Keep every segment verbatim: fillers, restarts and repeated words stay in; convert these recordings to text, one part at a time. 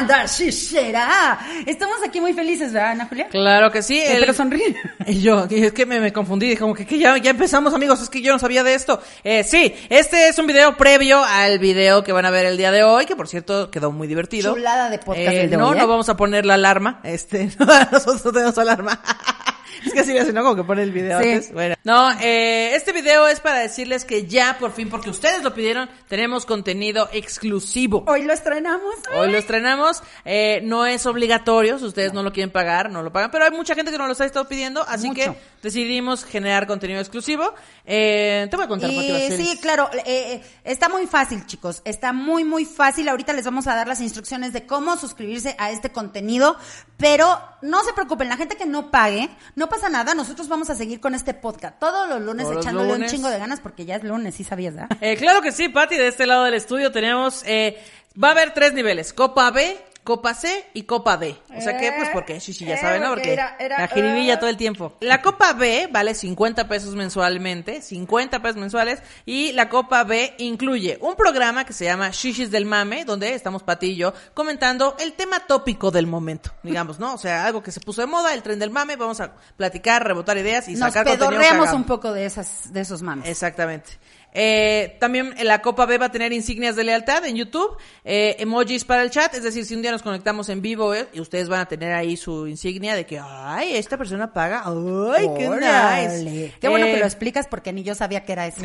banda shishera. Estamos aquí muy felices, ¿verdad, Ana Julia? Claro que sí. Eh, el... Pero sonríe. Y yo, es que me, me confundí, como que, que ya, ya empezamos, amigos, es que yo no sabía de esto. Eh, sí, este es un video previo al video que van a ver el día de hoy, que por cierto quedó muy divertido. Chulada de podcast eh, el de no, hoy, ¿eh? No vamos a poner la alarma, este, no, nosotros no tenemos alarma. Es que así me hace, ¿no? Como que pone el video sí. antes. Bueno. No, eh, este video es para decirles que ya, por fin, porque ustedes lo pidieron, tenemos contenido exclusivo. Hoy lo estrenamos. Hoy lo estrenamos. Eh, no es obligatorio, si ustedes no. no lo quieren pagar, no lo pagan. Pero hay mucha gente que nos lo ha estado pidiendo, así Mucho. que decidimos generar contenido exclusivo. Eh, te voy a contar, Pati Vaselis. Sí, claro. Eh, está muy fácil, chicos. Está muy, muy fácil. Ahorita les vamos a dar las instrucciones de cómo suscribirse a este contenido. Pero no se preocupen, la gente que no pague, no pasa nada. Nosotros vamos a seguir con este podcast todos los lunes todos echándole los lunes. un chingo de ganas porque ya es lunes, ¿sí sabías, verdad? Eh, claro que sí, Pati. De este lado del estudio tenemos, eh, va a haber tres niveles: Copa B, Copa C y Copa D. O sea que, pues, porque sí, sí, ya saben, ¿no? Porque era, era, la jiribilla uh... todo el tiempo. La Copa B vale cincuenta pesos mensualmente, cincuenta pesos mensuales, y la Copa B incluye un programa que se llama Shishis del Mame, donde estamos Pati y yo comentando el tema tópico del momento, digamos, ¿no? O sea, algo que se puso de moda, el tren del mame, vamos a platicar, rebotar ideas y Nos sacar contenido. Nos pedorreamos un poco de esas, de esos mames. Exactamente. Eh, también la Copa B va a tener insignias de lealtad en YouTube, eh, emojis para el chat, es decir, si un día nos conectamos en vivo eh, y ustedes van a tener ahí su insignia de que, ay, esta persona paga, ay, qué nice. Qué bueno eh, que lo explicas porque ni yo sabía que era eso.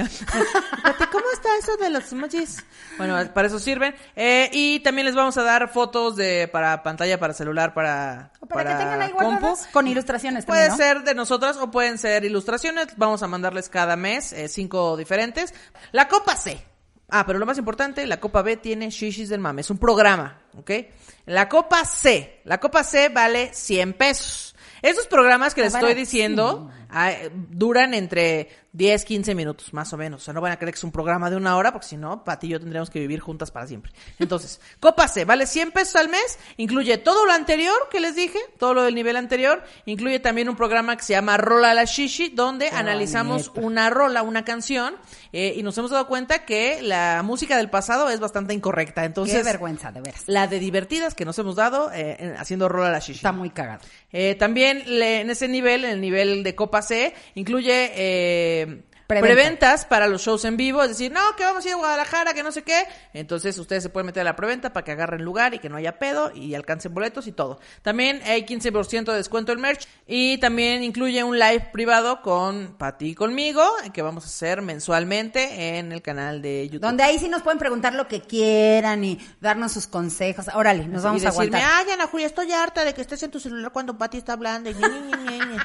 ¿Cómo está eso de los emojis? Bueno, para eso sirven. Eh, y también les vamos a dar fotos de para pantalla, para celular, para o para, para que tengan ahí guardadas con ilustraciones Puede también, ¿no? ser de nosotras o pueden ser ilustraciones. Vamos a mandarles cada mes eh, cinco diferentes. La Copa C. Ah, pero lo más importante, la Copa B tiene Shishis del Mame. Es un programa, ¿ok? La Copa C. La Copa C vale cien pesos. Esos programas que les estoy diciendo ah, duran entre diez, quince minutos, más o menos. O sea, no van a creer que es un programa de una hora, porque si no, Pati y yo tendríamos que vivir juntas para siempre. Entonces, Copa C vale cien pesos al mes, incluye todo lo anterior que les dije, todo lo del nivel anterior, incluye también un programa que se llama Rola la Shishi, donde oh, analizamos neta. una rola, una canción, eh, y nos hemos dado cuenta que la música del pasado es bastante incorrecta. Entonces, qué vergüenza, de veras. La de divertidas que nos hemos dado eh, haciendo Rola la Shishi. Está muy cagado. Eh, también le, en ese nivel, en el nivel de Copa C, incluye eh, Preventa. preventas para los shows en vivo, es decir, no, que vamos a ir a Guadalajara, que no sé qué. Entonces ustedes se pueden meter a la preventa para que agarren lugar y que no haya pedo y alcancen boletos y todo. También hay quince por ciento de descuento en merch y también incluye un live privado con Pati y conmigo que vamos a hacer mensualmente en el canal de YouTube. Donde ahí sí nos pueden preguntar lo que quieran y darnos sus consejos. Órale, nos vamos y a decirme, aguantar. Ay, Ana Julia, estoy harta de que estés en tu celular cuando Pati está hablando. Y ñe, ñe, ñe, ñe.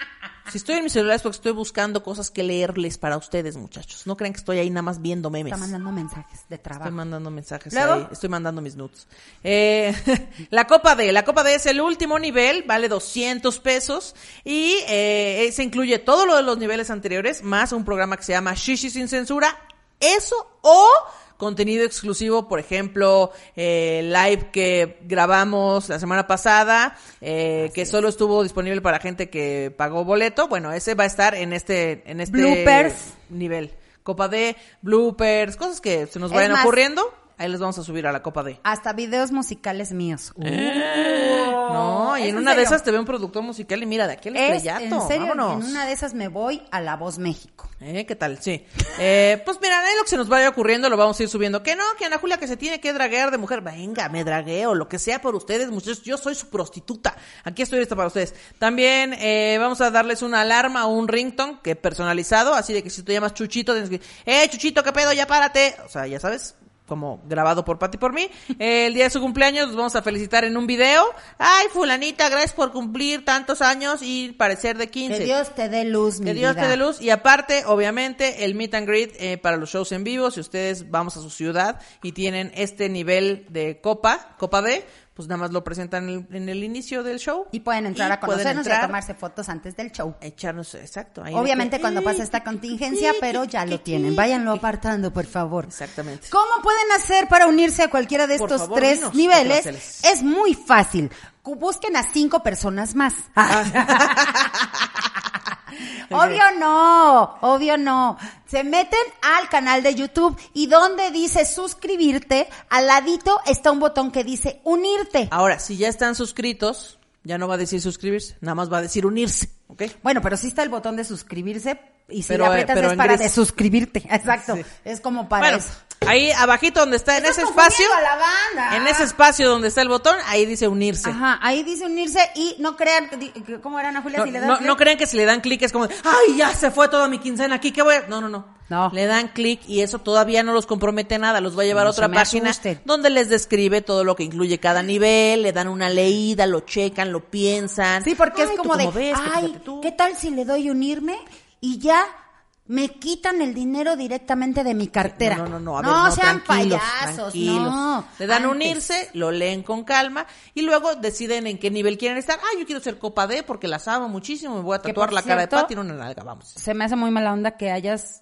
Si estoy en mi celular es porque estoy buscando cosas que leerles para ustedes, muchachos. No crean que estoy ahí nada más viendo memes. Está mandando mensajes de trabajo. Estoy mandando mensajes ¿Luego? ahí. Estoy mandando mis nudes. Eh, la Copa D. La Copa D es el último nivel, vale doscientos pesos. Y eh, se incluye todo lo de los niveles anteriores, más un programa que se llama Shishi sin censura. Eso o contenido exclusivo, por ejemplo, eh, live que grabamos la semana pasada, eh, que solo estuvo disponible para gente que pagó boleto. Bueno, ese va a estar en este, en este bloopers. nivel. Copa D, bloopers, cosas que se nos vayan más, ocurriendo. Ahí les vamos a subir a la Copa D. Hasta videos musicales míos. Uh, no, y en una serio? de esas te ve un productor musical y mira, de aquí el estrellato. En serio, vámonos. En una de esas me voy a La Voz México. ¿Eh? ¿Qué tal? Sí. Eh, pues mira, ahí lo que se nos vaya ocurriendo lo vamos a ir subiendo. Que no, que Ana Julia que se tiene que draguear de mujer. Venga, me dragueo, lo que sea por ustedes, muchachos. Yo soy su prostituta. Aquí estoy lista para ustedes. También eh, vamos a darles una alarma o un ringtone que personalizado. Así de que si tú llamas Chuchito, tienes que eh, Chuchito, ¿qué pedo? Ya párate. O sea, ya sabes, como grabado por Pati y por mí. Eh, el día de su cumpleaños los vamos a felicitar en un video. Ay, fulanita, gracias por cumplir tantos años y parecer de quince. Que Dios te dé luz, mi Que Dios vida. te dé luz. Y aparte, obviamente, el meet and greet eh, para los shows en vivo. Si ustedes vamos a su ciudad y tienen este nivel de Copa, Copa D, pues nada más lo presentan en el, en el inicio del show. Y pueden entrar y a conocernos entrar, y a tomarse fotos antes del show. Echarnos, exacto. Ahí Obviamente que, cuando eh, pase esta contingencia, eh, pero ya lo tienen. Váyanlo apartando, por favor. Exactamente. ¿Cómo pueden hacer para unirse a cualquiera de Por estos favor, tres dinos, niveles? Patraceles. Es muy fácil. Busquen a cinco personas más. Obvio no, obvio no. Se meten al canal de YouTube y donde dice suscribirte, al ladito está un botón que dice unirte. Ahora, si ya están suscritos, ya no va a decir suscribirse, nada más va a decir unirse, ¿ok? Bueno, pero sí está el botón de suscribirse y si Pero, le aprietas pero es en para gris. de suscribirte, exacto. Sí. Es como para Bueno, eso. ahí abajito donde está, en Estás ese espacio, confundiendo a la banda. en ese espacio donde está el botón, ahí dice unirse. Ajá, ahí dice unirse y no crean, que di- que- ¿cómo era Ana Julia? No, si le das no, clic? no crean que si le dan clic es como, de, ay, ya se fue toda mi quincena aquí, ¿qué voy a...? No, no, no. No. Le dan clic y eso todavía no los compromete nada, los va a llevar No a otra se me página asusten. donde les describe todo lo que incluye cada nivel, le dan una leída, lo checan, lo piensan. Sí, porque Ay, es ¿tú como de, cómo ves? Que ay, fíjate tú. ¿qué tal si le doy unirme y ya me quitan el dinero directamente de mi cartera? No, no, no, a ver, no, sean tranquilos, payasos, tranquilos. no. Le dan Antes. unirse, lo leen con calma y luego deciden en qué nivel quieren estar. Ah, yo quiero ser copa D porque las amo muchísimo, me voy a Que, tatuar por la cara de cierto, Pati en una nalga, vamos. Se me hace muy mala onda que hayas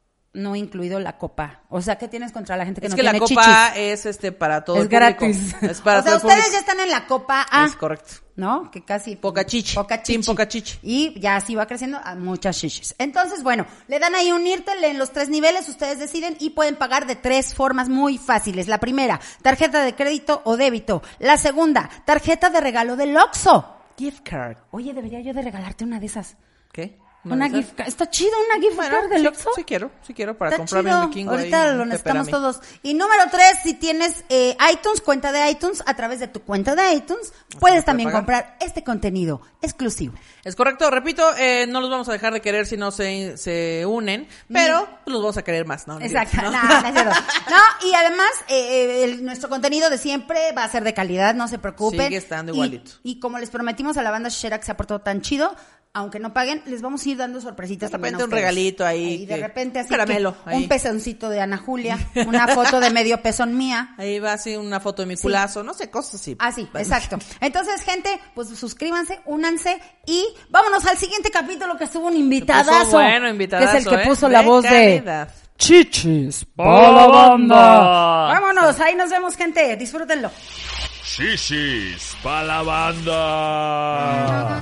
no incluido la copa. O sea, ¿qué tienes contra la gente que Es no que la tiene copa chichis? es este para todo Es el público. gratis. Es para o sea, todo el ustedes público. ya están en la copa A. Es correcto. ¿No? Que casi... Poca chichi. Poca chichi. Team poca chichi. Y ya así va creciendo a muchas chichis. Entonces, bueno, le dan ahí unirte, leen los tres niveles, ustedes deciden y pueden pagar de tres formas muy fáciles. La primera, tarjeta de crédito o débito. La segunda, tarjeta de regalo del Oxxo. Gift card. Oye, debería yo de regalarte una de esas. ¿Qué? Una de esas? gift card. Está chido una gift Bueno, card del sí, Oxxo. sí quiero, sí quiero para Está comprarme chido. un vikingo Ahorita ahí, lo un necesitamos pepperami. todos. Y número tres, si tienes eh, iTunes, cuenta de iTunes, a través de tu cuenta de iTunes, puedes también pagar. comprar este contenido exclusivo. Es correcto, repito, eh, no los vamos a dejar de querer si no se, se unen, pero los vamos a querer más, ¿no? Exacto, ¿no? no, no es cierto. No, y además, eh, el- nuestro contenido de siempre va a ser de calidad, no se preocupen. Sigue estando Y- igualito. Y, como les prometimos a la banda Shishera que se ha portado tan chido, aunque no paguen, les vamos a ir dando sorpresitas De también a repente un ustedes. regalito ahí de que- repente así caramelo, que ahí. un pezoncito de Ana Julia, una foto de medio pezón mía. Ahí va así una foto de mi Sí. culazo, no sé, cosas así. Ah, sí, exacto. Entonces, gente, pues suscríbanse, únanse y vámonos al siguiente capítulo que estuvo un invitadazo. puso bueno, invitadazo, que es el que ¿eh? puso De la voz de calidad. Chichis para la banda. Vámonos, ahí nos vemos, gente. Disfrútenlo. Shishis pa' la banda.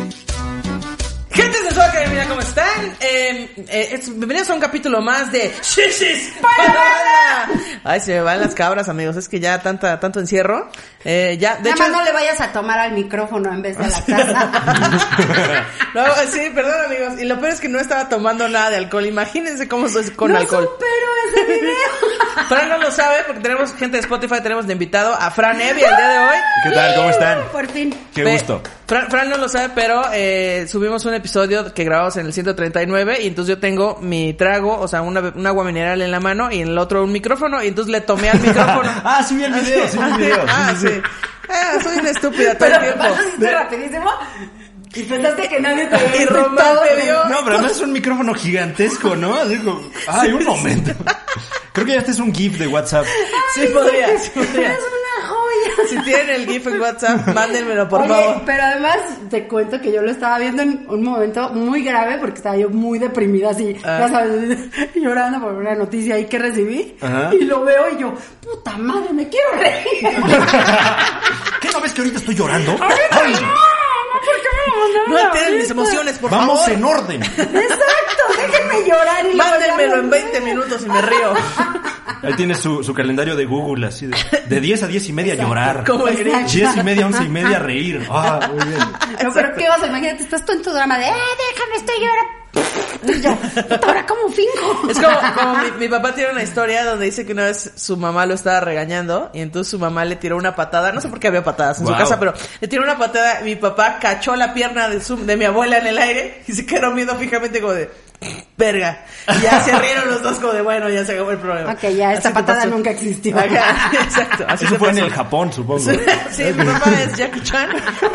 Gente de Soca Academia, ¿cómo están? Eh, eh, es- bienvenidos a un capítulo más de Shishis para la banda. Ay, se me van las cabras, amigos, es que ya tanta, tanto encierro. Eh, ya, de Nada hecho... más no le vayas a tomar al micrófono en vez de a la taza. No, sí, perdón, amigos. Y lo peor es que no estaba tomando nada de alcohol. Imagínense cómo soy con no alcohol. supero ese video. Fran no lo sabe porque tenemos gente de Spotify, tenemos de invitado a Fran Evia el día de hoy. ¿Qué tal? ¿Cómo están? Por fin. Qué Ve, gusto. Fran, Fran no lo sabe, pero eh, subimos un episodio que grabamos en el ciento treinta y nueve y entonces yo tengo mi trago, o sea, una, un agua mineral en la mano y en el otro un micrófono y entonces le tomé al micrófono. Ah, sí vi el video, sí vi el video. Ah, sí. Ah, soy una estúpida todo el Pero tiempo. pasaste rapidísimo y pensaste que nadie te había Y Román detectado. me vio. No, pero además es un micrófono gigantesco, ¿no? Digo, ay, un momento. Creo que ya este es un GIF de WhatsApp. Sí podría, sí podría. Eres una joya. Si tienen el GIF en WhatsApp, mándenmelo, por Oye, favor. pero además te cuento que yo lo estaba viendo en un momento muy grave porque estaba yo muy deprimida así, Ah. ya sabes, llorando por una noticia ahí que recibí. Ajá. Y lo veo y yo, puta madre, me quiero reír. ¿Qué no ves que ahorita estoy llorando? Ahorita Ay, no, no, ¿por qué me mandaron No alteren mis ahorita? emociones, por vamos favor. en orden. Exacto, déjenme llorar y luego Mándenmelo ya en me- veinte minutos y me río. Ahí tiene su, su calendario de Google, así de, de diez a diez y media Exacto. llorar. Como el Grinch. diez y media, once y media reír. Ah, muy bien. No, pero ¿qué vas a imagínate? Estás tú en tu drama de, eh, déjame, estoy llorando. Y yo, puta, ahora cómo finjo. Es como, como mi, mi papá tiene una historia donde dice que una vez su mamá lo estaba regañando y entonces su mamá le tiró una patada, no sé por qué había patadas en Wow. su casa, pero le tiró una patada, mi papá cachó la pierna de su, de mi abuela en el aire y se quedó viendo fijamente como de verga. Y ya se rieron los dos como de bueno, ya se acabó el problema. Ok, ya, esta Así te patada pasó. nunca existió. Ajá, exacto, así Eso se fue en pasó. el Japón, supongo. Sí, mi papá es Jackie Chan.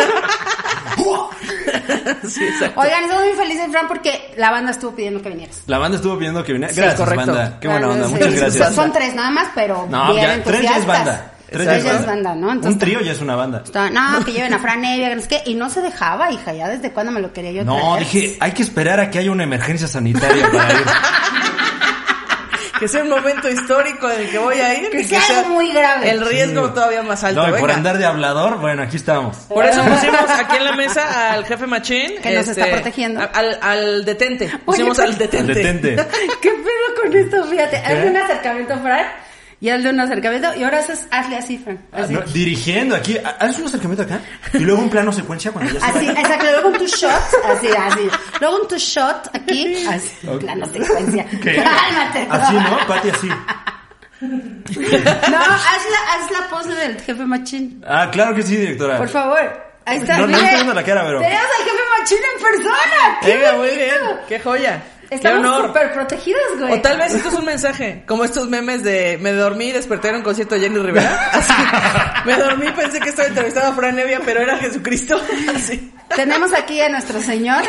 Sí, exacto. Oigan, estoy muy feliz, Fran, porque la banda estuvo pidiendo que vinieras. La banda estuvo pidiendo que viniera. Sí, Gracias, correcto. banda. Qué buena Bueno, onda. sí, Muchas sí, gracias. Son tres nada más, pero No, bien ya, tres ya es banda. Tres Tres ya ya es banda, ¿no? Entonces, Un trío ya es una banda. está- no, que lleven a Fran Evia, que no sé qué, y no se dejaba, hija, ya desde cuándo me lo quería yo No, traer. dije, hay que esperar a que haya una emergencia sanitaria para ir. que sea un momento histórico en el que voy a ir. Que y sea algo muy grave. El riesgo sí. todavía más alto. No, y venga. por andar de hablador, bueno, aquí estamos. Por eso pusimos aquí en la mesa al jefe Machín. Que nos está protegiendo. Al, al detente. Pusimos Oye, al detente. Al detente. ¿Qué pedo con esto? Fíjate, hazle un acercamiento, Fran. Y hazle un acercamiento. Y ahora haces, hazle así, Fran. Así. No, dirigiendo aquí. Haz un acercamiento acá. Y luego un plano secuencia cuando ya se Así, vaya. exacto. Luego un two shot. Así, así. Luego un two shot aquí. Así. Okay. Plano secuencia. ¿Qué? Cálmate. Así, ¿no? Pati, así. No, haz la, haz la pose del jefe Machín. Ah, claro que sí, directora. Por favor. Ahí está. No, no miren. estoy viendo la cara, pero... Tenemos al jefe Machín en persona. ¡Qué Venga, muy bonito! bien. Qué joya. Estamos Qué honor. súper protegidas, güey. O tal vez esto es un mensaje, como estos memes de me dormí y desperté en un concierto de Jenny Rivera. Así, me dormí, pensé que estaba entrevistando a Fran Evia, pero era Jesucristo. Así. Tenemos aquí a nuestro señor.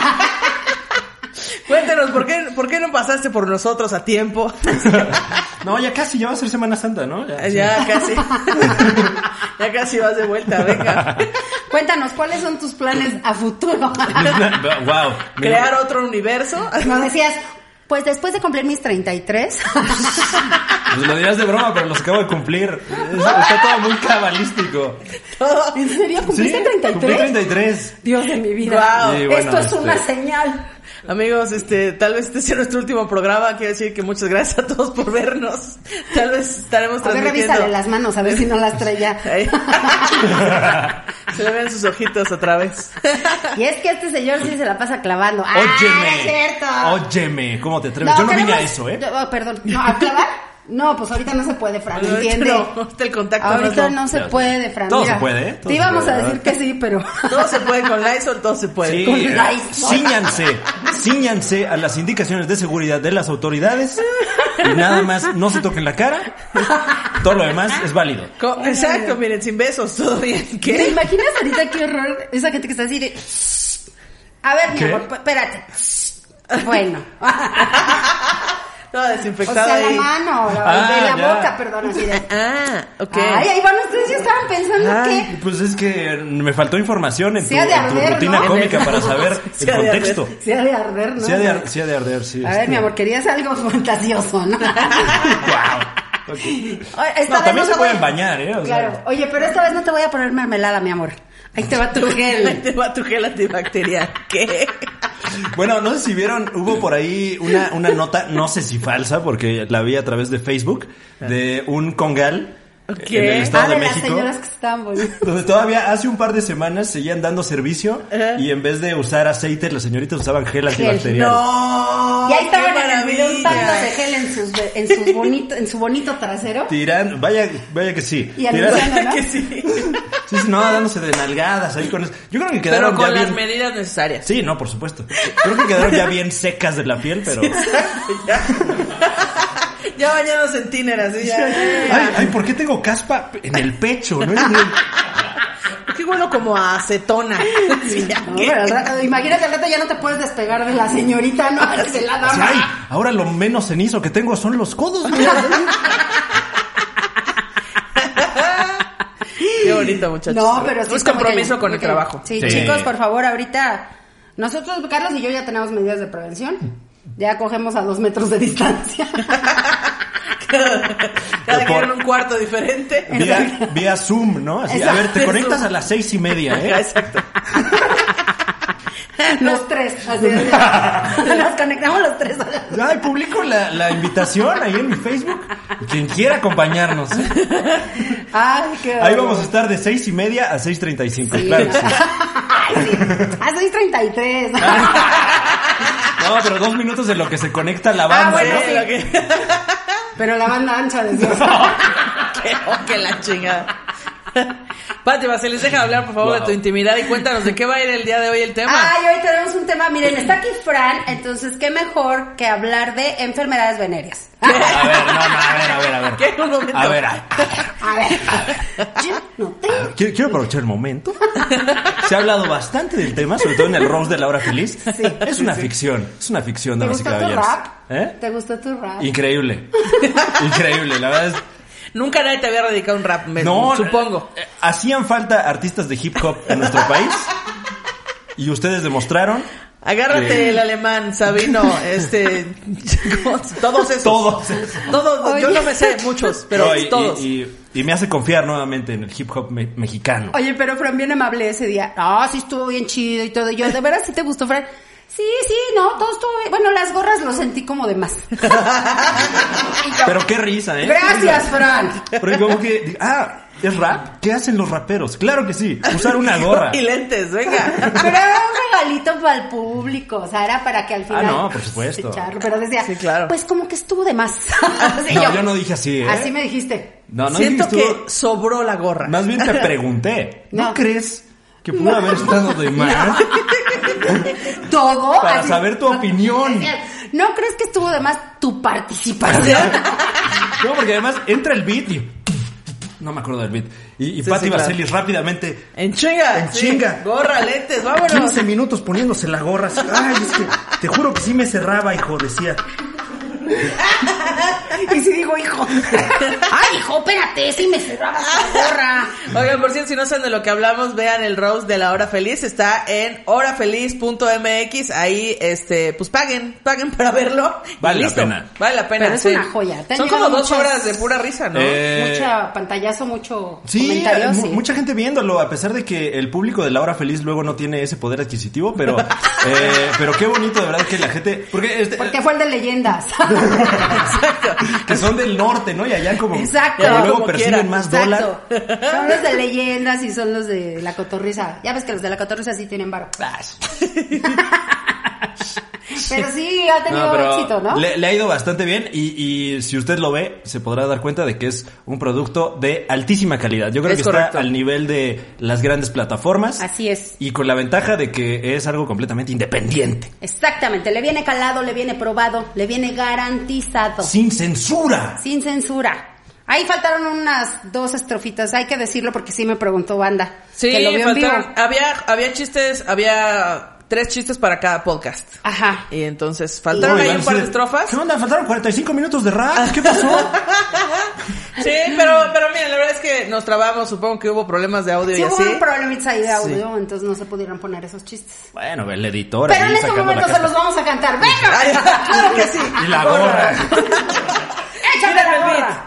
Cuéntenos, ¿por qué, ¿por qué no pasaste por nosotros a tiempo? No, ya casi, ya va a ser Semana Santa, ¿no? Ya, Ya casi. Ya casi vas de vuelta, venga. Cuéntanos, ¿cuáles son tus planes a futuro? Wow. Crear otro universo. Nos decías, pues después de cumplir mis treinta y tres. Pues lo dirás de broma, pero los acabo de cumplir. Es- Está todo muy cabalístico. ¿En serio? ¿Cumpliste Sí, treinta y cumplí tres? treinta y tres. Dios de mi vida. Guau. Sí, bueno, Esto es una este- señal. Amigos, este, tal vez este sea nuestro último programa. Quiero decir que muchas gracias a todos por vernos. Tal vez estaremos A ver, transmitiendo. revísale las manos, a ver si no las trae ya. Ahí. Se le ven sus ojitos otra vez. Y es que este señor sí se la pasa clavando. ¡Ah, Óyeme. es cierto! Óyeme, ¿cómo te atreves? Yo no vine a queremos- eso, ¿eh? Oh, perdón. ¿No, a clavar? No, pues ahorita no se puede, Fran, ¿entiende? No, está el contacto. Ahorita no, no se Ya sé. puede, Fran. Todo mira. se puede, ¿eh? Todo Te se íbamos puede, a decir ¿verdad? que sí, pero... Todo se puede con Lysol, todo se puede. Sí, Con eh, Lysol. cíñanse, cíñanse a las indicaciones de seguridad de las autoridades y nada más no se toquen la cara. Todo lo demás es válido. Co- Exacto, miren, sin besos, todo bien. ¿Te ¿Qué? imaginas ahorita qué horror esa gente que está así de... A ver, mi ¿Qué? amor, p- espérate. Bueno. Todo O desinfectado sea, la ahí. mano, la, Ah, de la ya. boca, perdón, así de... Ah, ok. Ay, ahí van ustedes, ya estaban pensando Ay, que... pues es que me faltó información en tu, Sí ha de en tu arder, rutina ¿no? cómica para saber Sí el ha de arder. contexto. Se ha de arder, ¿no? Sí ha de, ar- sí ha de arder, sí. A ver, este. mi amor, querías algo fantasioso, ¿no? Wow. Ok. Oye, esta No, vez también no se te pueden voy- bañar, ¿eh? O sea. Claro. Oye, pero esta vez no te voy a poner mermelada, mi amor. Ahí te va tu Ahí gel. te va tu gel antibacterial. ¿Qué? Bueno, no sé si vieron, hubo por ahí una, una nota, no sé si falsa, porque la vi a través de Facebook, de un congal ¿Qué? en el Estado Ah, de, de las México. señoras que estaban bonitas. Donde todavía hace un par de semanas seguían dando servicio Ajá. y en vez de usar aceite, las señoritas usaban gel antibacterial. No. Y ahí estaban qué en el video un tanto de maravilla. gel en, sus, en, sus bonito, en su bonito trasero. Tiran, vaya, vaya que sí. Y Tiran- anunciando, ¿no? Que sí. sí, sí, no, dándose de nalgadas ahí con eso. Yo creo que Pero quedaron con ya las bien. medidas necesarias. Sí, no, por supuesto. Creo que quedaron ya bien secas de la piel, pero. Ya. Ya bañados en tiner, así ya. Ay, ay, ¿por qué tengo caspa en el pecho? ¿No? Qué bueno como a acetona. Sí, ya, No, ¿qué? pero al rato- imagínate, al rato ya no te puedes despegar de la señorita, no, de la dama. Ay, ahora lo menos cenizo que tengo son los codos. mira. Qué bonito, muchachos. No, pero sí es está muy compromiso cañón, con muy el cañón. trabajo. Sí, Sí. chicos, por favor, ahorita nosotros, Carlos y yo ya tenemos medidas de prevención. Ya cogemos a dos metros de distancia. Cada Por- quien en un cuarto diferente. Vía, vía Zoom, ¿no? Así, a Exacto. ver, te conectas a las seis y media, Ajá, ¿eh? exacto. Los tres, así de- nos conectamos los tres. a la- Ay, publico la, la invitación ahí en mi Facebook. Quien quiera acompañarnos. ¿eh? Ay, qué Ahí horror. vamos a estar de seis y media a seis treinta y cinco, Sí, claro no. que sí. Ay, sí. A seis treinta y tres. No, pero dos minutos de lo que se conecta la banda, Ah, bueno, ¿no? sí. Lo que- Pero la banda ancha decía. Qué, oh, qué la chingada. Fátima, se les deja hablar, por favor, Wow. de tu intimidad y cuéntanos de qué va a ir el día de hoy el tema. Ay, hoy tenemos un tema. Miren, está aquí Fran, entonces qué mejor que hablar de enfermedades venéreas. A ver, no, no, a ver, a ver, a ver. ¿Qué? Un momento. A ver, a- A ver, yo no tengo. quiero, quiero aprovechar el momento. Se ha hablado bastante del tema, sobre todo en el roast de La Hora Feliz. Sí. Es una ficción, es una ficción, ¿Te damas y gustó tu caballeros. rap? ¿Eh? ¿Te gustó tu rap? Increíble. Increíble, la verdad es... Nunca nadie te había dedicado un rap, me, No, supongo. eh, hacían falta artistas de hip hop en nuestro país. Y ustedes demostraron Agárrate el alemán, Sabino, este, todos esos. Todos. Todos, yo no me sé muchos, pero No, y, todos. Y, y, y me hace confiar nuevamente en el hip hop me- mexicano. Oye, pero Fran, bien amable ese día. Ah, sí estuvo bien chido y todo. Y yo, ¿de veras sí te gustó, Fran? Sí, sí, no, todo estuvo bien. Bueno, las gorras lo sentí como de más. Y yo, Pero qué risa, ¿eh? gracias, Fran. Pero como que, ah, ¿es rap? ¿Qué hacen los raperos? Claro que sí, usar una gorra. Y lentes, venga. Pero era un regalito para el público, o sea, era para que al final... Ah, no, por supuesto. echarlo, pero decía, Sí, claro. pues como que estuvo de más. Así No, yo no dije así, ¿eh? Así me dijiste. No, no Siento dije que estuvo- que sobró la gorra. Más bien te pregunté, ¿no, No. crees que pudo haber estado de más Todo. para así. saber tu opinión? ¿No crees que estuvo de más tu participación? No, porque además entra el beat y... No me acuerdo del beat. Y, y Sí, Patti sí, claro. Vaselis rápidamente... En chinga. En sí. chinga. Gorra, lentes, vámonos. quince minutos poniéndose la gorra. Así, ay, es que te juro que sí me cerraba, hijo, decía. Y sí digo, hijo. Ay, hijo, espérate, sí me cerraba la gorra. Oigan, por cierto, si no saben de lo que hablamos, vean el roast de la Hora Feliz. Está en hora feliz punto m x. Ahí, este, pues paguen, paguen para verlo. Y Vale la listo. pena. Vale la pena. Pero es sí. una joya. Te han Son como llegado dos muchas- horas de pura risa, ¿no? Eh, Mucha pantallazo, mucho Sí, comentario. mu- Sí. mucha gente viéndolo, a pesar de que el público de La Hora Feliz luego no tiene ese poder adquisitivo, pero eh, pero qué bonito de verdad que la gente... Porque, este, Porque fue el de leyendas. que son del norte, ¿no? Y allá como, Exacto. como luego Como perciben quiera. más Exacto. dólar. Son los de leyendas y son los de la cotorriza. Ya ves que los de la cotorriza sí tienen varo. Pero sí ha tenido No, pero éxito, ¿no? Le, le ha ido bastante bien y, y si usted lo ve, se podrá dar cuenta de que es un producto de altísima calidad. Yo creo Es que correcto. está al nivel de las grandes plataformas. Así es. Y con la ventaja de que es algo completamente independiente. Exactamente. Le viene calado, le viene probado, le viene garantizado. Sin censura. Sin censura. Ahí faltaron unas dos estrofitas, hay que decirlo porque sí me preguntó banda. Sí, que lo vio en vivo. faltaron. Había, había chistes, había tres chistes para cada podcast. Ajá. Y entonces faltaron No, ahí iban un a par de decir, estrofas. ¿Qué onda? Faltaron cuarenta y cinco minutos de rap. ¿Qué pasó? Sí, pero, pero miren, la verdad es que nos trabamos, supongo que hubo problemas de audio Sí y hubo así. un problemitas ahí de audio, entonces no se pudieron poner esos chistes. Bueno, el editor Pero ahí en este sacando momento la se los carta. vamos a cantar. ¡Venga! Ay, claro que sí. Y la gorra. ¡Échame la gorra!